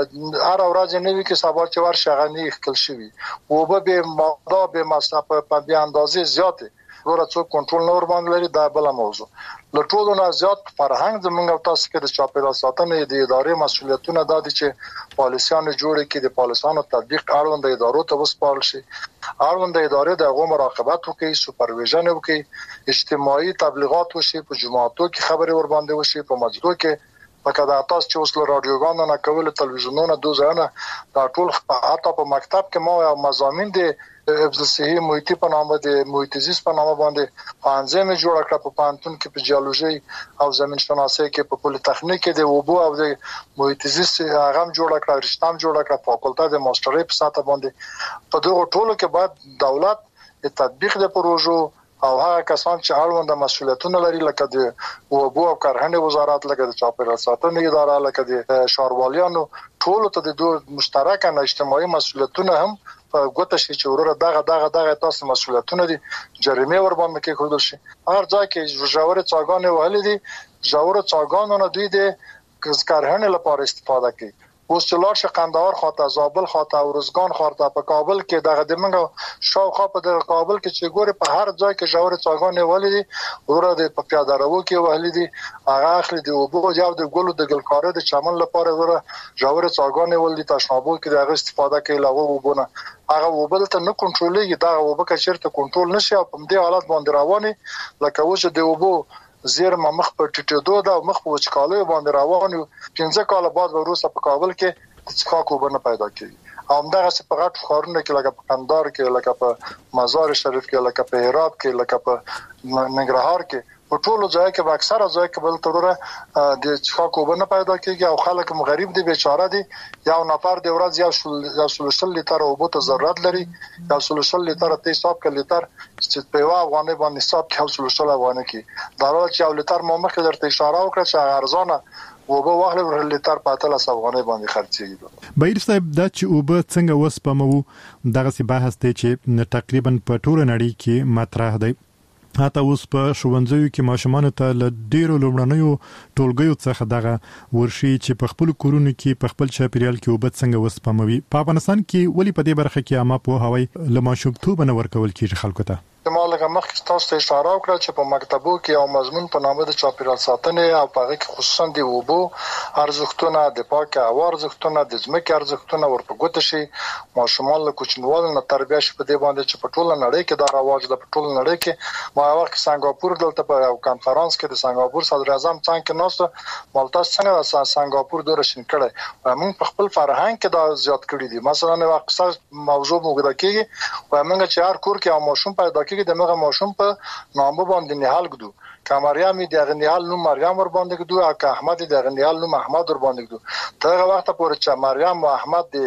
هر ورځ نه وی کې سبا چې ور شغنی خکل شوی اوبه به ماده به مصرف په بیا اندازې زیاته ورته څو کنټرول نور باندې لري. دا بل موضوع له ټولو نه زیات فرهنګ زموږ تاسو کې د چاپیریال ساتنې د ادارې مسولیتونه د دي چې پالیسیانو جوړ کړي د پالیسانو تطبیق اړوند ادارو ته وسپارل شي. اړوند ادارې د غو مراقبت وکړي سوپرویژن وکړي اجتماعي تبلیغات وشي په جمعاتو کې خبري ور باندې وشي په مسجدو کې پکې د تاسو چې اوس له رادیوګانو نه کول تلویزیونونو دوزانه دا ټول حتی په مکتب کې ما مضامین دي حفظ صحي محیطي په نامه د محیط زیست په نامه باندې پانځمه جوړ کړه په پانتون کې په جیولوژي او زمين شناسي کې په پولی تخنیک کې د وبو او د محیط زیست هغه جوړ کړه رښتام جوړ کړه فاکولټه د ماسترۍ په ساته باندې په دغه ټولو کې باید دولت د تطبیق د پروژو او هغه کسان چې اړوند مسولیتونه لري لکه د وبو او کرهنې وزارت لکه د چاپیریال ساتنې اداره لکه د شارواليانو ټولو ته د دوه مشترکه اجتماعي مسولیتونه هم په ګوته شي چې ورور دغه تاسو مسولیتونه دي جریمه ور باندې کې خودل شي. هر ځای کې ژور څاګانې وهلې دي ژور څاګانو نه دوی د کرهنې لپاره استفاده کوي. اوس چې لار ش قندهار خاطه زابل خاطه او روزګان خاطه په کابل کې دغه د منګو شاوخوا په د کابل کې چې ګوري په هر ځای کې ژور څاګانې ولې دي ورور د په پیاده رو کې ولې دي هغه اخلي دی او بو یو د ګلو د ګلکاره د چمن لپاره ورور ژور څاګانې ولې تشنابو کې دغه استفاده کوي لاغو وبونه هغه وبل ته نه کنټرولېږي دا وبکه چیرته کنټرول نشي او په دې حالت باندې رواني لکه اوس د وبو زیر مخ په ټټېدو دا مخ په وچکالۍ باندې روان یو 15 کال بعد وروسته په کابل کې د څښاک اوبه نه پیدا کیږي او همدغه څه په غټ ښارونو کې لکه په قندهار کې لکه په مزار شریف کې لکه په هرات کې لکه په ننګرهار کې په ټولو ځای کې په اکثره ځای کې بل تروره د څښاک اوبه نه پیدا کیږي او خلک غریب دي بیچاره دي. یو نفر د ورځ یو سلوشل لیټر اوبه ته ضرورت لري یو سلوشل لیټر ته حساب کې لیټر چې په افغاني باندې حساب کې یو سلوشل افغاني کې دا چې یو لیټر مو مخکې درته اشاره وکړه چې ارزانه اوبه واخلې ور لیټر په 13 افغاني باندې خرڅېږي. بهیر صاحب دا چې اوبه څنګه وسپمو دغه سی بحث دی چې تقریبا په ټوله نړۍ کې مطرح دی. حتی اوس په ښوونځیو کې ماشومان ته له ډیرو لومړنیو ټولګیو څخه دغه ورشي چې په خپل کورونو کې په خپل چاپیریال کې اوبه څنګه وسپموي. په افغانستان کې ولی په دې برخه کې عامه پوهاوی له ماشومتوب نه ورکول کیږي خلکو ته. مالګه مخکې تاسو ته اشاره وکړه چې په مکتبو کې یو مضمون په نامه د چاپیریال ساتنې او په هغه کې خصوصا د اوبو ارزښتونه د پاکه هوا ارزښتونه د ځمکې ارزښتونه ورپه ګوته شي ماشومان له کوچنیوالو نه تربیه شي په دې باندې چې په ټوله نړۍ کې دا رواج د په ټوله نړۍ کې ما وخت سنگاپور دلته په یو کانفرنس کې د سنگاپور صدر اعظم څنګه نوسته مالتا څنګه سنگاپور دوره شین کړي موږ په خپل فرهنګ کې دا زیات کړی دي. مثلا یو اکثر موضوع موږ د کېږي و موږ چې هر کور کې یو ماشوم پیدا کېږي د موږ ماشوم په نامه باندې نهال ګدو که مریم د غنیال نوم مریم ور باندې ګدو او که احمد د غنیال نوم احمد ور باندې ګدو. ترغه وخت پورې چې مریم او احمد د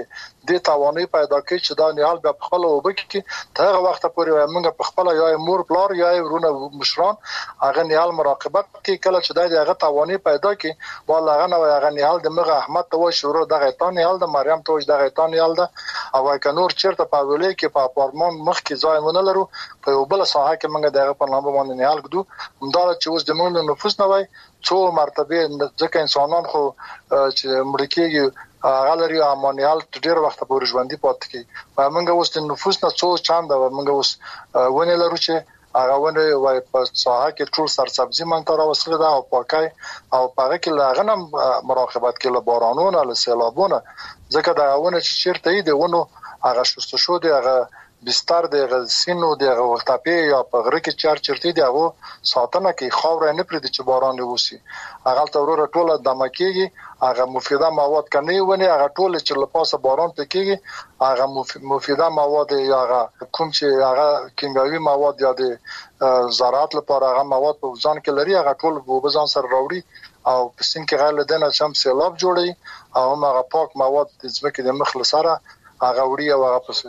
د توانې پیدا کوي چې دا نیال بیا په خپل وبکي ته هغه وخت پورې موږ په خپل یا مور پلار یا ورونه مشران هغه نیال مراقبت کوي کله چې دا هغه توانې پیدا کوي والله هغه نو هغه نیال د مغه احمد ته وای شروع دغه تان نیال د مریم ته وای دغه تان نیال ده او کنور چیرته په ویلې کې په اپارتمان مخ کې ځای مونږ لرو په یو بل ساحه کې موږ دغه په نامه باندې نیال ګدو همدا چې اوس د موږ نفوس نه وای څو مرتبه ځکه انسانان خو چې مړکیږي غالری امانیال ډیر وخت پورې ژوندۍ پاتې کی موږ اوس د نفوس نه څو چاند موږ اوس ونه لرو چې هغه ونه وای په ساحه کې ټول سرسبزي مونږ ته راوصله ده او پاکای او پاره کې لاغنم مراقبت کې له بارانونو له سیلابونو ځکه دا ونه چې چیرته دی ونه هغه شوست شو دی هغه بستر د غسینو د غوټاپی یا په غره کې چرته دی هغه ساتنه کې خاور نه پرې چې باران وسی هغه تورور ټوله دمکیږي هغه مفیده مواد کني ونه هغه ټوله چې لپاسه باران پکېږي هغه مفیده مواد یا هغه کوم چې هغه کیمیاوي مواد یا د زراعت لپاره هغه مواد په ځان کې لري هغه ټول په ځان سره راوړي او په سین کې غیر لدنه شم سیلاب جوړي او هغه پاک مواد د ځمکې د مخ لسره هغه وړي او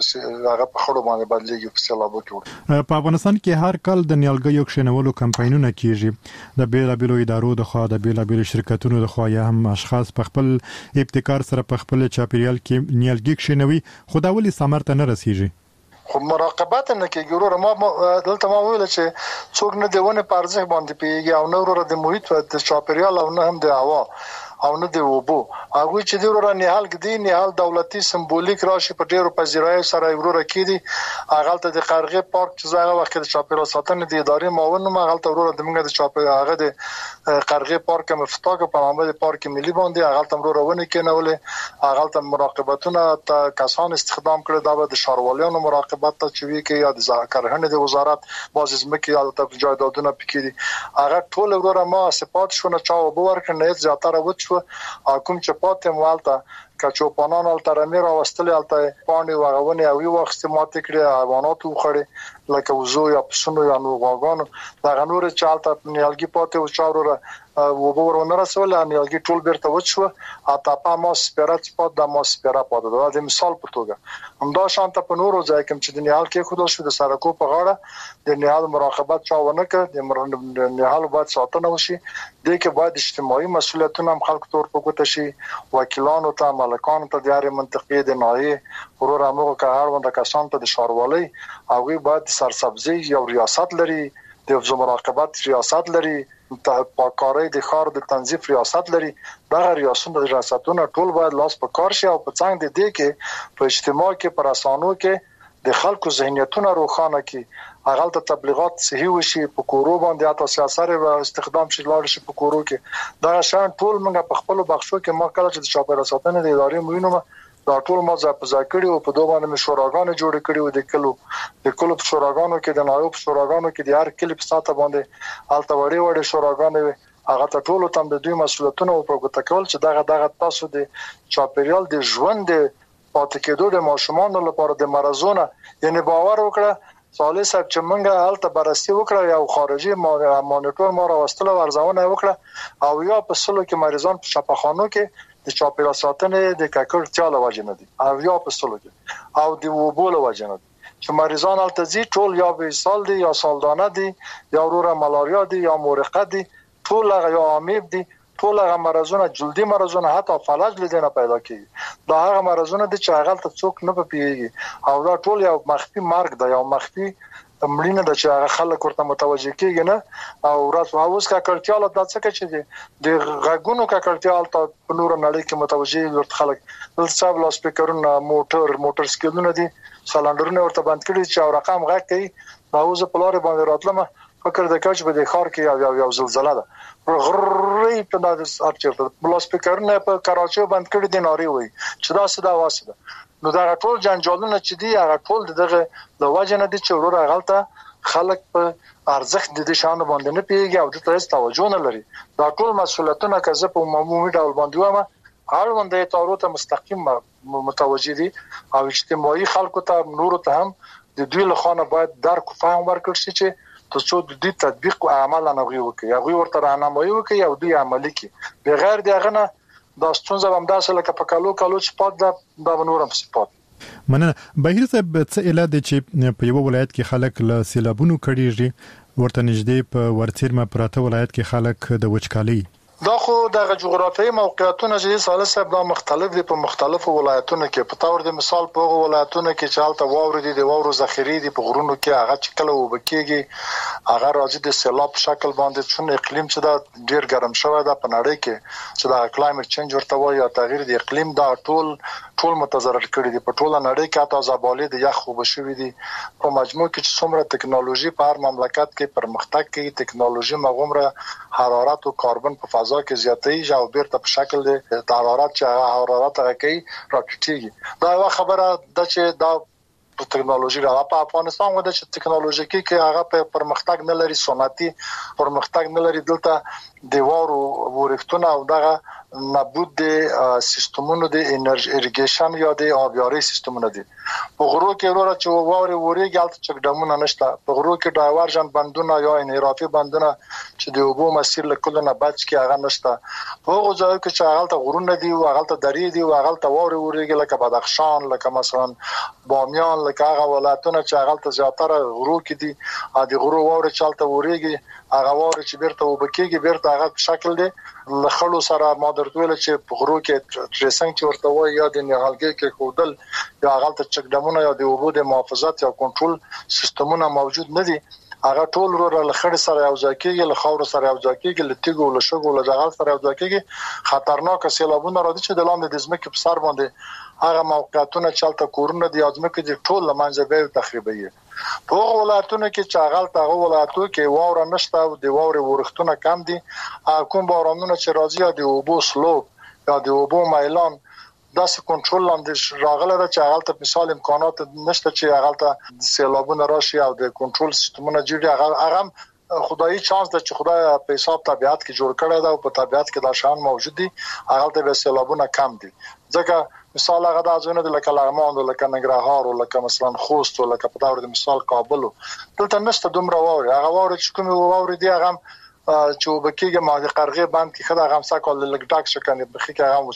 هغه په خړو باندې بدلېږي په سیلابو کې په افغانستان کې هر کال د نیالګیو کښینولو کمپاینونه کیږي د بیلابیلو ادارو د خوا د بیلابیلو شرکتونو د خوا یا هم اشخاص په خپل ابتکار سره په خپل چاپیریال کې نیالګي کښینوي خو دا ولې ثمر ته نه رسیږي خو مراقبت نه کوي ګورو ما دلته ما ویل چې څوک نه دیونه پارځه باندې پیږي او نه ورو د محیط د چاپیریال او نه هم د هوا او نه دی وبو هغه چې دی ورو نهال کدي نهال دولتي سمبولیک راشي په ډیرو پذیرای سره ورو کېدی هغه ته د قرغه پارک چې زغه وخت د چاپیریال ساتنې د ادارې معاون ما هغه ته ورو د موږ د چاپیریال هغه د قرغه پارک مفتاق په نامه د پارک ملي باندې هغه ته ورو ونه کېنولې هغه ته مراقبتونه ته کسان استخدام کړي د شاروالانو مراقبت ته چوي کې یا د ذکرهنه د وزارت باز زمکه یا د جایدادونه پکې هغه ټول ورو ما صفات شونه چا وبور کنه زیاتره وڅ کوم چې پاتې مالته کچوپانان الترمیر واستل الته پاڼې وغونه او یو وخت ماته کړی حیوانات وخړي لکه وزو یا پسونو یا نوغاګانو دا غنور چالته نیالګي پاتې او چاروره وبور ونه رسول نیالګي ټول بیرته وچو اته په ما سپیرات پات د ما سپیرا پات دا د مثال په توګه همدا شانته په نورو ځای کې چې د نیال کې خود شو د سرکو په غاړه د نیال مراقبت چا ونه کړ د نیال باید ساتنه وشي د کې باید اجتماعي مسولیتونه هم خلکو تور په ګوته شي وکیلانو ته مالکانو ته د هر منطقې د ناحیه ورور امغه که هر ونده کسان ته د شاروالۍ هغه باید سرسبزي یو ریاست لري د مراقبت ریاست لري پاکارۍ د خار د تنظیف ریاست لري دا ریاستونه د ریاستونو ټول باید لاس په کار شي او په څنګه د دې کې په اجتماع کې پر اسانو کې د خلکو ذهنیتونه روښانه کړي هغه ته تبلیغات صحیح وشي په کورو باندې تاسو سیاست او استخدام شي لاړ شي په کورو کې دا شان ټول موږ په خپل بخښو کې ما کله چې د چاپیریال ساتنې د ادارې موینه دا ټول ما ځکړي او په دوه باندې مشورګانې جوړ کړي او د کلو په شوراګانو کې د نایب شوراګانو کې د هر کلی په ساته باندې الته وړي شوراګانې هغه ته ټول تم د دوی مسولیتونه او په کول چې دغه تاسو د چاپیریال د ژوند پاتې کېدو د ماشومان لپاره د مرزونه یعنی باور وکړه صالح صاحب چې منګه الته بررسي وکړه یو خارجي مانیټور ما راوستله ورزونه وکړه او یا په سلو کې مریضان په شفاخانو کې د چاپیریال ساتنې د ککړتیا له وجې نه دي او یا په سلو کې او د وبو له وجې نه دي چې مریضان الته زی ټول یا به سال دي یا سالدانه دي یا وروره ملاریا دي یا مورقه دي ټول هغه یا امیب دي ټول هغه مرزونه جلدي مرزونه حتی فلج لیدنه پیدا کیږي دا هغه مرزونه دي چې هغه ته څوک نه پیږي او دا ټول یو مخفي مرګ دی یو مخفي مړینه د چې هغه خلک ورته متوجه کیږي نه او راز اوس کا کړتیاله د څه کې چې د غږونو کا کړتیال ته په نور نړۍ کې متوجه ورته خلک د صاحب لاس سپیکرونه موټر سکیلونه دي سلندرونه ورته بند کړي چې رقم غږ کوي دا اوس په لارې باندې راتلم فکر د کچ به د خار کې یو زلزلہ ده غرې په داسې اچته لاس سپیکرونه په کراچۍ بند کړي دي ناري وي چې دا صدا واسه نو دا ټول جنجالونه چې دی هغه ټول دغه د وجه نه دي چې ورور غلطه خلک په ارزښت د دې شان باندې نه پیږي او د تاسو توجه نه لري دا ټول مسولیتونه که په عمومي ډول باندې وامه هر باندې تاسو ته مستقیم متوجه دي او اجتماعي خلکو ته نور ته هم د دوی له خانه باید درک فهم ورکړي چې تاسو د دې تطبیق او عمل نه غوي وکړي هغه ورته راهنمایي وکړي او دوی عملي کړي بغیر دغه نه دا ستونزه هم داسې لکه په کالو چې پات دا نورم صفات. مننه. بهیر صاحب څه علت دی چې په یو ولایت کې خلک له سیلابونو کړيږي ورته نږدې په ورڅیرمه پراته ولایت کې خلک د وچکالۍ؟ دا خو د جغرافیایي موقعیتونو چې صالح صاحب دا مختلف دي په مختلفو ولایتونو کې. په تور د مثال په ولایتونو کې چې حالت واوري دي، واورو ذخیره دي په غرونو کې، هغه چې کله وبکیږي هغه راځي د سیلاب په شکل باندې. چون اقلیم چې دا ډیر ګرم شوی دا په نړۍ کې چې دا کلایمټ چینج ورته وایي یا تغییر د اقلیم، دا ټول متضرر کړي دي په ټوله نړۍ کې. حتی زابالې د یخ وبشوي دي په مجموع کې چې څومره ټکنالوژي په هر مملکت کې پرمختګ کوي، ټکنالوژي مغمره حرارت او کاربن په فضا کې زیاتېږي او بیرته په شکل د حرارت چې حرارت هغه کوي راکټيږي. دا یو خبره ده چې دا ټکنالوژي راغله په افغانستان غوډه چې ټکنالوژیکي کې هغه په پرمختګ نه لري، صنعتي پرمختګ نه لري. دلته د وارو ورښتونه او دغه نابود د سیستمونو د انرژي اریګیشن یا د آبیاري سیستمونو دي. په غرو کې ورته چې ووري وریږي البته چې ډمونه نشته. په غرو کې ډایورژن بندونه یا انحرافي بندونه چې د اوبو مسیر له کله نه بچ کی هغه نشته. په هغه ځای کې چې هغه ته غرونه دي او هغه ته درې دي او هغه ته ووري وریږي لکه بدخشان، لکه مثلا بامیان، لکه هغه ولایتونه چې هغه ته زیاتره غرو کې دي. د غرو ووري چالتته وریږي هغه ووري چې بیرته وبکیږي بیرته هغه په شکل دي لخلو سره ما درته ویل چې په غرو کې ټریسنګ چې ورته وایي یا د نیالګي کې خودل یا هغه ته چک ډمونه یا د اوبو د محافظت یا کنټرول سیستمونه موجود نه دي. هغه ټول ورو لخړ سره یو ځای کېږي، له خاور سره یو ځای کېږي، له تیګو له شګو له جغل سره یو ځای کېږي. خطرناک سیلابونه راځي چې د لاندې د ځمکې په سر باندې هغه موقعیتونه چلته کورونه دي ځمکې د ټول لمنځه به تخریبي. په هغه ولایتونو کې چې هغه ولایتونو کې واوره نشته او د واورې ورښتونه کم دي، کوم بارانونه چې راځي د اوبو سلوپ یا د اوبو میلان داسې کنټرول لاندې راغله چې هغه ته مثال امکانات نشته چې هغه ته سیلابونه راشي او د کنټرول سیستمونه جوړي. هغه خدایي چانس ده چې خدای په حساب طبيعت کې جوړ کړی دا او په طبيعت کې دا شان موجود دي، هغه ته سیلابونه کم دي. ځکه مثال هغه د ازونه د لکه لغمان او لکه ننګرهار او لکه مثلا خوست او لکه په تور د مثال کابل دلته نشته دومره واوري. هغه واوري چې کوم واوري دی هغه چې وبکیږي ما د قرغې باند کې خدای غمسا کول لګ ډاک شکنه بخي کې هغه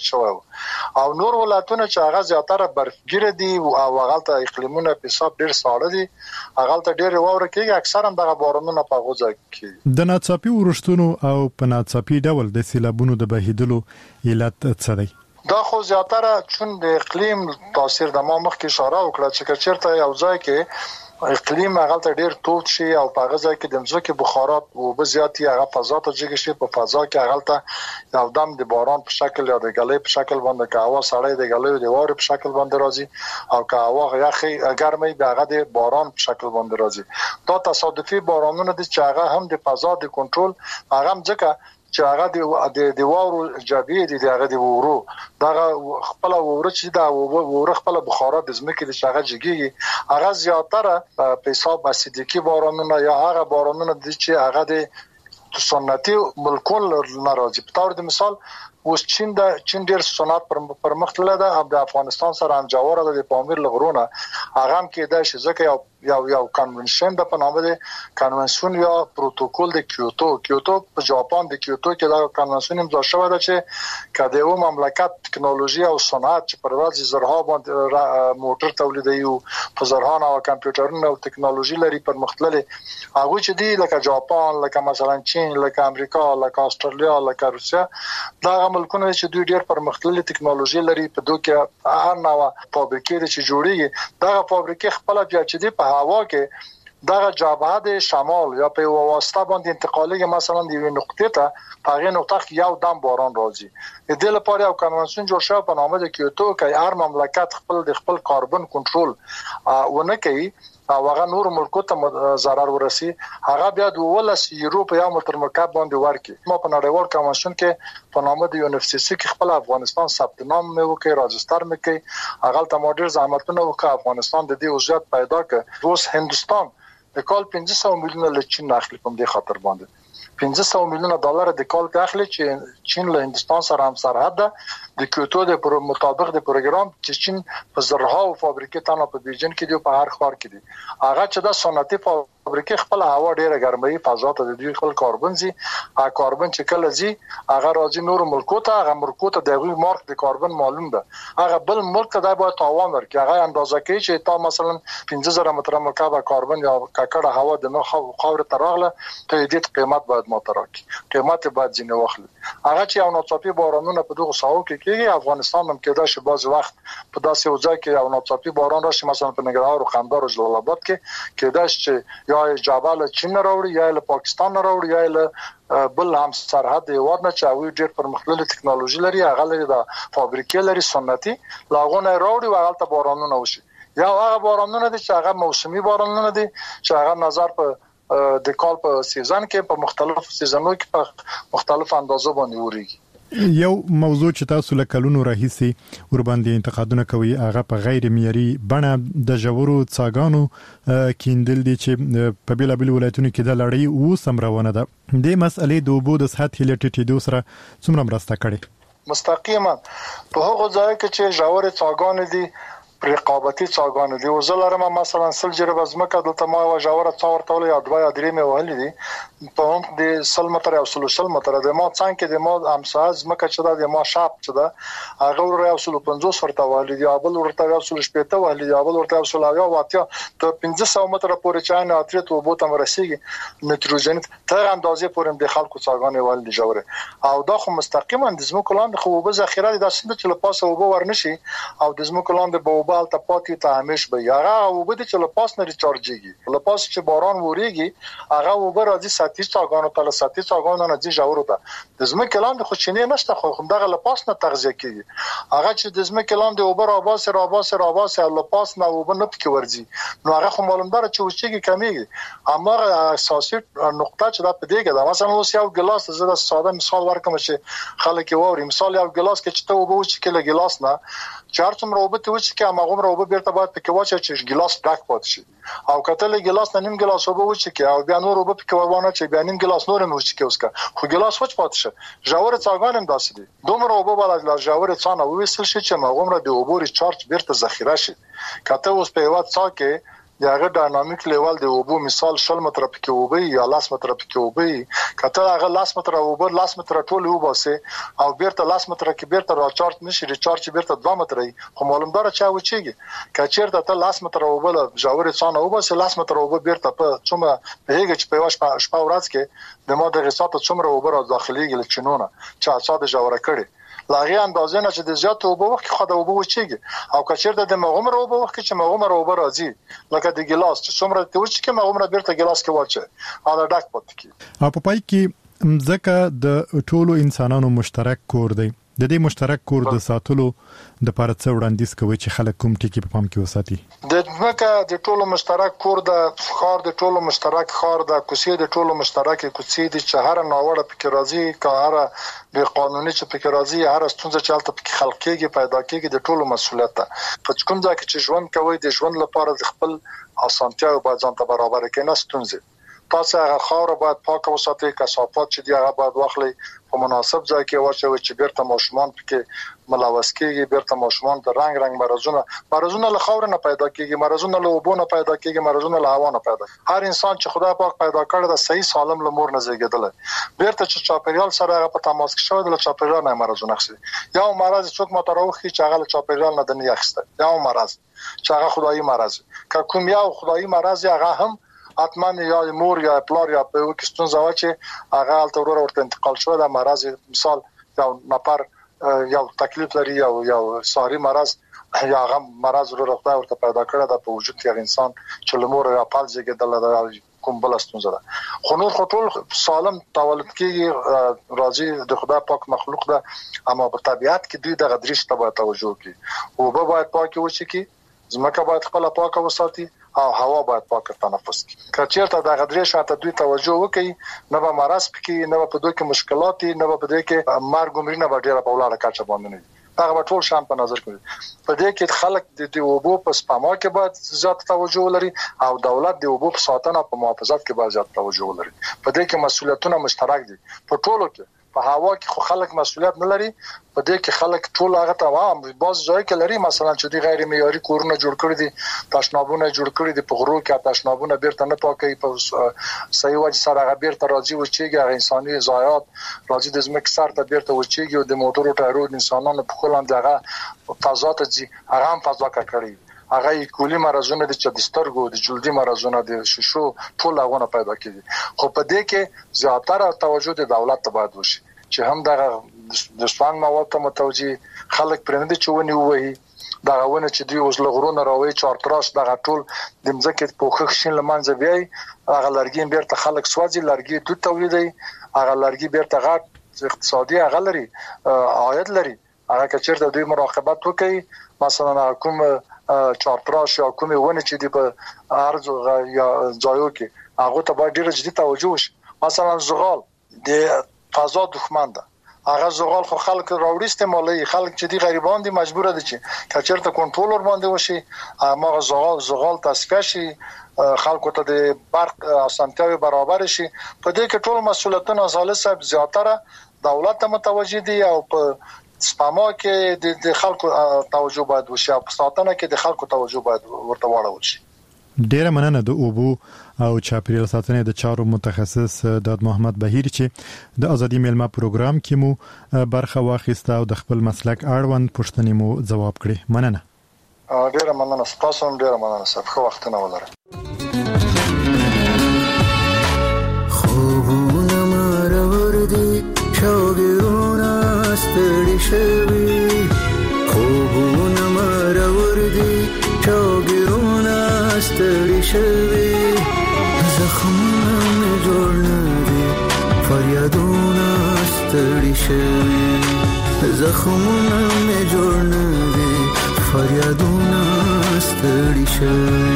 وشو او نور ولایتونه چې هغه زیاتره برفګیر دي او هغه ته اقلیمونه په حساب ډیر ساړه دي، هغه ته ډیر واوره کېږي، اکثرا دغه بارانونه په غوځه کې د ناڅاپي ورښتونو او په ناڅاپي ډول د سیلابونو د بهیدلو علت څه دی؟ دا خو زیاتره چون د اقلیم تاثیر د ما مخکې اشاره وکړه چې چیرته یو ځای کې اقلیم هغه ته ډیر توت شي او په هغه ځای کې د ځمکې بخارات او بزیاتی هغه فضا ته جګ شي، په فضا کې هغه ته یو دم د باران په شکل یا د غلې په شکل باندې که هوا سړې د غلې د واره په شکل باندې راځي او که هوا یخي ګرمي د هغه د باران په شکل باندې راځي. دا تصادفي بارانونه دي چې هغه هم د فضا د کنټرول هغه هم ځکه چې هغه د وورو جابې دي، هغه د وورو دغه خپل ووره چې دا ووره خپل بخارات د ځمکې د شغه جګي هغه زیاتره په حساب اسیدیکی بارانونه یا هغه بارانونه دي چې هغه د سنتي ملکونو ناراضي. په تور د مثال اوس چین ډیر صنعت پرمختللی ده او د افغانستان سره هم جوړه ده د پامیر لغرونه هغه هم کې د شزکه یو کنونشن د پنامه ده کنونشن یا پروتوکول د کیوتو په ژاپن د کیوتو کې دا کنونشن امضا شوی ده چې کله یو مملکت ټکنالوژي او صنعت چې پر ورځ زرها باندې موټر تولیدوي او په زرهانه او کمپیوټرونه او ټکنالوژي لري پرمختللي هغه چې دی لکه ژاپن، لکه مثلا چین، لکه امریکا، لکه استرالیا، لکه روسیا، دا ملکونه چې دوی ډیر پرمختللي ټکنالوژي لري په دوی کې هر نوع فابریکې چې جوړیږي دغه فابریکې خپل بیا چې دی په هوا کې دغه جبهه د شمال یا په واسطه باندې انتقالي مثلا د یو نقطې ته په هغه نقطه کې یو دم باران راځي. د دې لپاره یو کنونشن جوړ شوی په نامه د کیوتو کې هر مملکت خپل کاربن کنټرول ونه کوي او هغه نور ملکو ته ضرر ورسي، هغه بیا د ولس یورو په یو متر مکعب باندې ورکي. ما په نړیوال کنونشن کې په نامه د UNFCCC کې خپل افغانستان ثبت نام مې وکړ، راجستر مې کړ، هغه ته ماډر زحمتونه وکړ، افغانستان د دې وضعیت پیدا کړ. اوس هندستان د کال 500 میلیونه له چین اخلي په دې خاطر باندې 500 میلیونه ډالر د کال داخلي چې چین له هندستان سره هم سرحد ده د کیوتو د مطابق د پروګرام چې چین په زرها او فابریکې تنه په بیجن کې دی په هر ښار کې دي هغه چې د صنعتي فابریکې خپل هوا ډیره ګرموي، فضا ته د دوی خپل کاربن زی، هغه کاربن چې کله زی هغه راځي نور ملکو ته، هغه ملکو ته د غوی مارک د کاربن معلوم ده، هغه بل ملک ته د باید تاوان ورکړي، هغه اندازه کوي چې تا مثلا 15000 متر مکعب کاربن یا ککړه هوا د نو خاور تراغله ته دې قیمت باید متراکي، قیمت باید ځینې واخلي. هغه چې یو ناڅاپي بارانونه په دغه ساحو کې کېږي، افغانستان هم کېدای شي بعض وخت په داسې وځای کې یو ناڅاپي باران راشي، مثلا په ننګرهار او قندهار او جلال آباد کې کېدای شي یا جبل چین راوړي یا له پاکستان راوړي یا له بل هم سرحد هیواد نه چې وی ډېر پرمختللې ټکنالوژي لري، هغه لري د فابریکې لري سنتي لاغونه راوړي او هغه ته بارانونه وشي. یا هغه بارانونه دي چې هغه موسمي بارانونه دي چې هغه نظر په د کال په سیزن کې په مختلفو سیزنونو کې په مختلف اندازو باندې وريږي. یو موضوع چې تاسو له کلونو راهیسي ور باندې انتقادونه کوي هغه په غیر معیاري بڼه د ژورو څاګانو کیندل دي چې په بیلابل ولایتونو کې د لړۍ او سمرونه ده. د مسلې د اوبو د سطحې لټیدو سره څومره مرسته کړي؟ مستقیما په هغه ځای کې چې ژورې څاګانې دي رقابتي څاګانې دي، او زلرم مثلا سلجره وزمکه دلته ما ژوره څاور تول یا دوه یا درې مې وهلې دي په هم د سل متر او سل متر د ما څنګه د ما امساز مکه چې د ما شاپ چې دا هغه ور او 50 ورته وهلې دي، ابل ورته او 50 وهلې دي، ابل ورته او 100 واتیا ته 500 متر پورې چانه اترت او بوت مرسيږي نيتروجن تر اندازې پورې د خلکو څاګانې ولې ژوره او دا خو مستقیما د زموږ لاندې خو به ذخیره دي، د سند چې لپاسه وبو ورنشي او د زموږ لاندې به بال ته پاتې ته همیش به هغه وبد چې لپاس نه ریچارجيږي، لپاس چې باران وریږي هغه وبر راځي ساتي څاګانو ته، ساتي څاګانو نه ځي ژورو ته، د زمکه لاندې خو چینه نشته، خو همدغه لپاس نه تغذیه کیږي، هغه چې د زمکه لاندې وبر راباسه او لپاس نه وبر نه پکې ورځي، نو هغه خو معلومدار چې وشيږي کمیږي. امر اساسي نقطه چې دا پدې کې دا مثلا اوس یو ګلاس زړه ساده مثال ورکوم چې خلک ووري، مثال یو ګلاس کې چې ته وبو چې کله ګلاس نه چار څومره وبته و چې هغه عمر وبو بیرته باید پکې واچي چې ګلاس ډک پات شي، او کتل ګلاس نه نیم ګلاس وبو چې او بیا نور وبو پکې ورونه چې بیا نیم ګلاس نور مو چې اوسکا خو ګلاس وچ پات شي، ژور څاګان هم داسې دي، دومره وبو بل لا ژور څانه وېسل شي چې هغه د وبو ریچارج بیرته ذخیره شي. کته اوس په یو څا کې دغه ډاینامیک لیول د وبو مثال 100 متر پکې وبي یا 10 متر پکې وبي، کته هغه 10 متر وبو 10 متر ټول وباسه او بیرته 10 متر کې بیرته راچارج نشي، ریچارج بیرته 2 متر خو معلومدار چا وچیږي کچیرته ته 10 متر وبو ژورې څانه وباسه 10 متر وبو بیرته په څومره هغه چې په واش شپه ورځ کې د ماده غصات څومره وبو را داخليږي لچنونه چې اصاده ژوره کړي لاغي اندازې نه چې د زیات وبو وخت خو د وبو وچیږي، او کچیرته د مغمر وبو وخت چې مغمر وبو راځي لکه د ګلاس چې څومره ته وچ کې مغمر بیرته ګلاس کې واچي او ډک پات کی. په پای کې مزکه د ټولو انسانانو مشترک کور دی، د دې مشترک کور د ساتلو د پاره څو وړاندیز کوي چې خلک کوم ټکی په پام کې وساتي؟ د ځمکه د ټولو مشترک کور د خار د ټولو مشترک خار د کوڅې د ټولو مشترک کوڅې د چهار ناوړه پکې راځي، کاره د قانوني چې پکې راځي، هر ستونزه چې البته پکې خلق کېږي پیدا کېږي د ټولو مسولیت ده. په کوم ځای کې چې ژوند کوي د ژوند لپاره د خپل اسانتیا او ځان ته برابر کړي نه ستونزه، تاسو هغه خاور باید پاک وساتئ، کثافات چې دی هغه باید واخلئ په مناسب ځای کې واچوي چې بیرته ماشومان پکې ملوث کېږي، بیرته ماشومان ته رنگ مرزونه له خاور نه پیدا کېږي، مرزونه له اوبو نه پیدا کېږي، مرزونه له هوا نه پیدا. هر انسان چې خدای پاک پیدا کړی د صحیح سالم له مور نه زیږیدل، بیرته چې چاپیریال سره هغه په تماس کې شوی د چاپیریال نه مرزونه اخلي. یو مرز څوک متروخي چې هغه له چاپیریال نه د نه اخیسته، یو مرز چې هغه خدایي مرز، که کوم یو خدایي مرز هغه هم اتمن یا مور یا پلار یا په وکستون زوا چې هغه الته ورته انتقال شو د مرز، مثال یو نفر یو تکلیف لري یو ساری مرز یا هغه مرز ورته پیدا کړی د په وجود کې انسان چې لمور یا پالځي کې د کوم بل ستونزه ده، خو نور ټول سالم تولد کېږي راځي د خدای پاک مخلوق ده، اما په طبيعت کې دوی د غدریش ته توجه کوي، او به باید پاکي وشي کی زمکه باید خپل پاکه وساتي او هوا باید پاکه تنفس کړي. کچېرته د غدریش ته دوی توجه وکړي نه به مرز پکې، نه به په دوی کې مشکلات، نه به په دوی کې مرګ عمرینه به ډیره په ولاړه کچه باندې نه هغه ټول شان په نظر کې. په دې کې خلک د دې وبو په سپما کې باید زیات توجه ولري او دولت د وبو په ساتنه په محافظت کې باید زیات توجه ولري. په دې کې مسولیتونه مشترک دي په ټولو کې، په هوا کې خو خلک مسؤلیت نه لري په دې کې خلک ټول هغه ته وام باز ځای کې لري مثلا چې دی غیر معیاري کورونه جوړ کړی دي تشنابونه جوړ کړی دي په غرو کې تشنابونه بیرته نه پاکي په صحیح وجه سره هغه بیرته راځي و چې هغه انساني ضایعات راځي د زمکه سره ته بیرته و چې د موټرو ټایرو انسانانو په خلان دغه فضا ته ځي هغه هم فضا کړی هغه کولی مرزونه د چدسترګو د جلدي مرزونه د شیشو ټول هغه پیدا کیږي خو په دې کې زیاتره توجه د دولت ته باید وشي چې هم دغه د سپان مواد ته متوجي خلک پرنده چونی وایي دغه ونه چې دوی اوس لغرونه راوي چارتراش دغه ټول د مځکه په خوښ شین لمنځه بیاي هغه لرګي بیرته خلک سوځي لرګي دوی تولیدي هغه لرګي بیرته غټ اقتصادي هغه لري عاید لري هغه کچیر د دوی مراقبت وکړي مثلا کوم چارتراش یا کومه ونه چې دی په ارز یا ځایو کې هغه ته باید ډیره جدي توجه وشي مثلا زغال د فضا دښمن ده هغه زغال خو خلک راوړي استعمالي خلک چې دی غریبان دي مجبور دي چې کچرته کنټرولر باندې وشي هغه زغال تصفیه شي خلکو ته د برق اسانتیاوي برابر شي په دې کې ټول مسؤلیتونه ځاله زیاتره دولت ته متوجي دي او په سپما کې د خلکو توجه باید وشي په ساتنه کې د خلکو توجه باید ورته واړول شي ډیره مننه د اوبو او چاپیریال ساتنې د چارو متخصص داد محمد بهیر چې د ازادي میلمه پروګرام کې مو برخه واخیسته او د خپل مسلک اړوند پوښتنې مو ځواب کړې مننه ډیره مننه تاسو هم ډیره مننه صاحب خو وخت نه ولرئ خوبونه مرور دي شوګرونه ستړي شوي خوبونه مرور دي شوګرونه ستړي شوي زخمونه مې جوړ نه دي فریادونه ستړي شوي زخمونه مې جوړ نه دي فریادونه ستړي شوي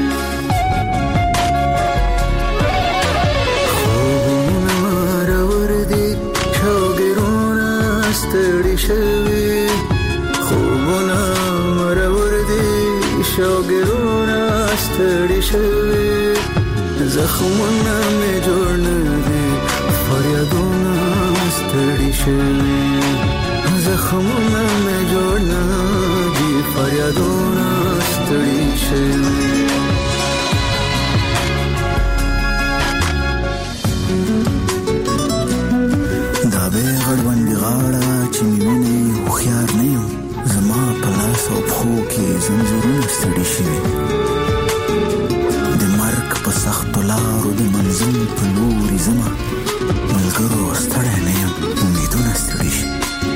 خوبونه مرور دي شوګرونه ستړي شوي خوبونه مرور دي شوګرونه ستړي شوي زخمونه مې جوړ نه دي فریادونه ستړي شوي زخمونه مې جوړ نه دي فریادونه ستړي شوي دا به غړوند غاړه چې مینه خوخيار نه یم زما په لاس او پخو کې زنجیرونه ستړي شوي په سخت لارو د منزل په لوري زما ملګرو ستړی نه یم امیدونه ستړي شي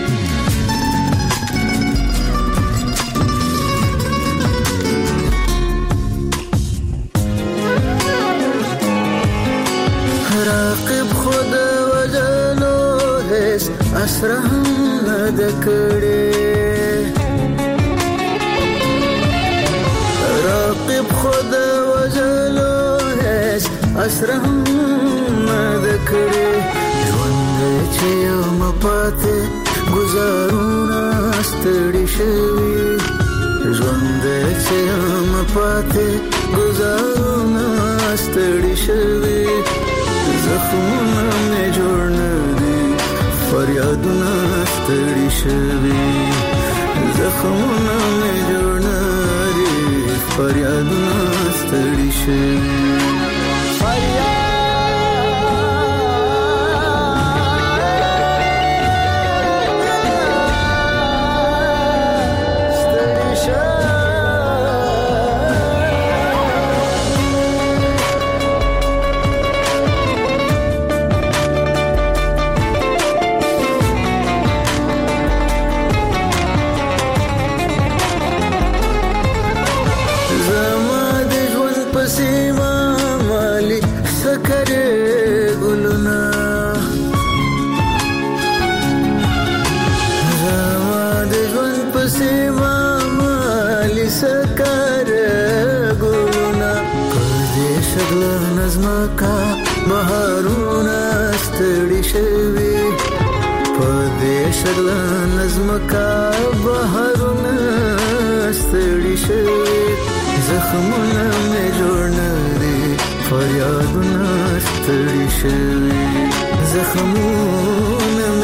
راقب خود وجلو هیڅ اسره هم نه ده کړې راقب خود وجلو اسره مد کړې ژوند چې یم پاتې گزارونه ستړي شوي ژوند چې یم پاتې گزارونه ستړي شوي زخمونه مې جوړ نه دي فریادونه ستړي شوي زخمونه مې جوړ نه دي فریادونه ستړي شوي نظمکا بهارونه ستړي شوي په دې شغل نظمکا بهارونه ستړي شوي زخمونه مې جوړ نه دي فریادونه ستړي شوي زخمونه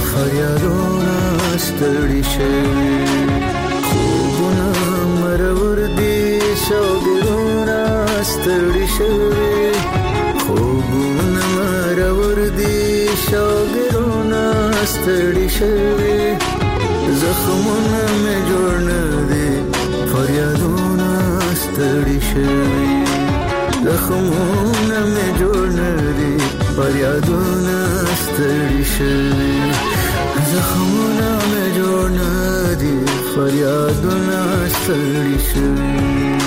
فریادونه ستړي شوي خوبونه مرور دي شوګرونه ستړي شوي خوبونه مرور دي شوګرونه ستړي شوي زخمونه مې جوړ نه دي فریادونه ستړي شوي زخمونه مې جوړ نه دي فریادونه ستړي شوي زخمونه مې جوړ نه دي فریادونه ستړي شوي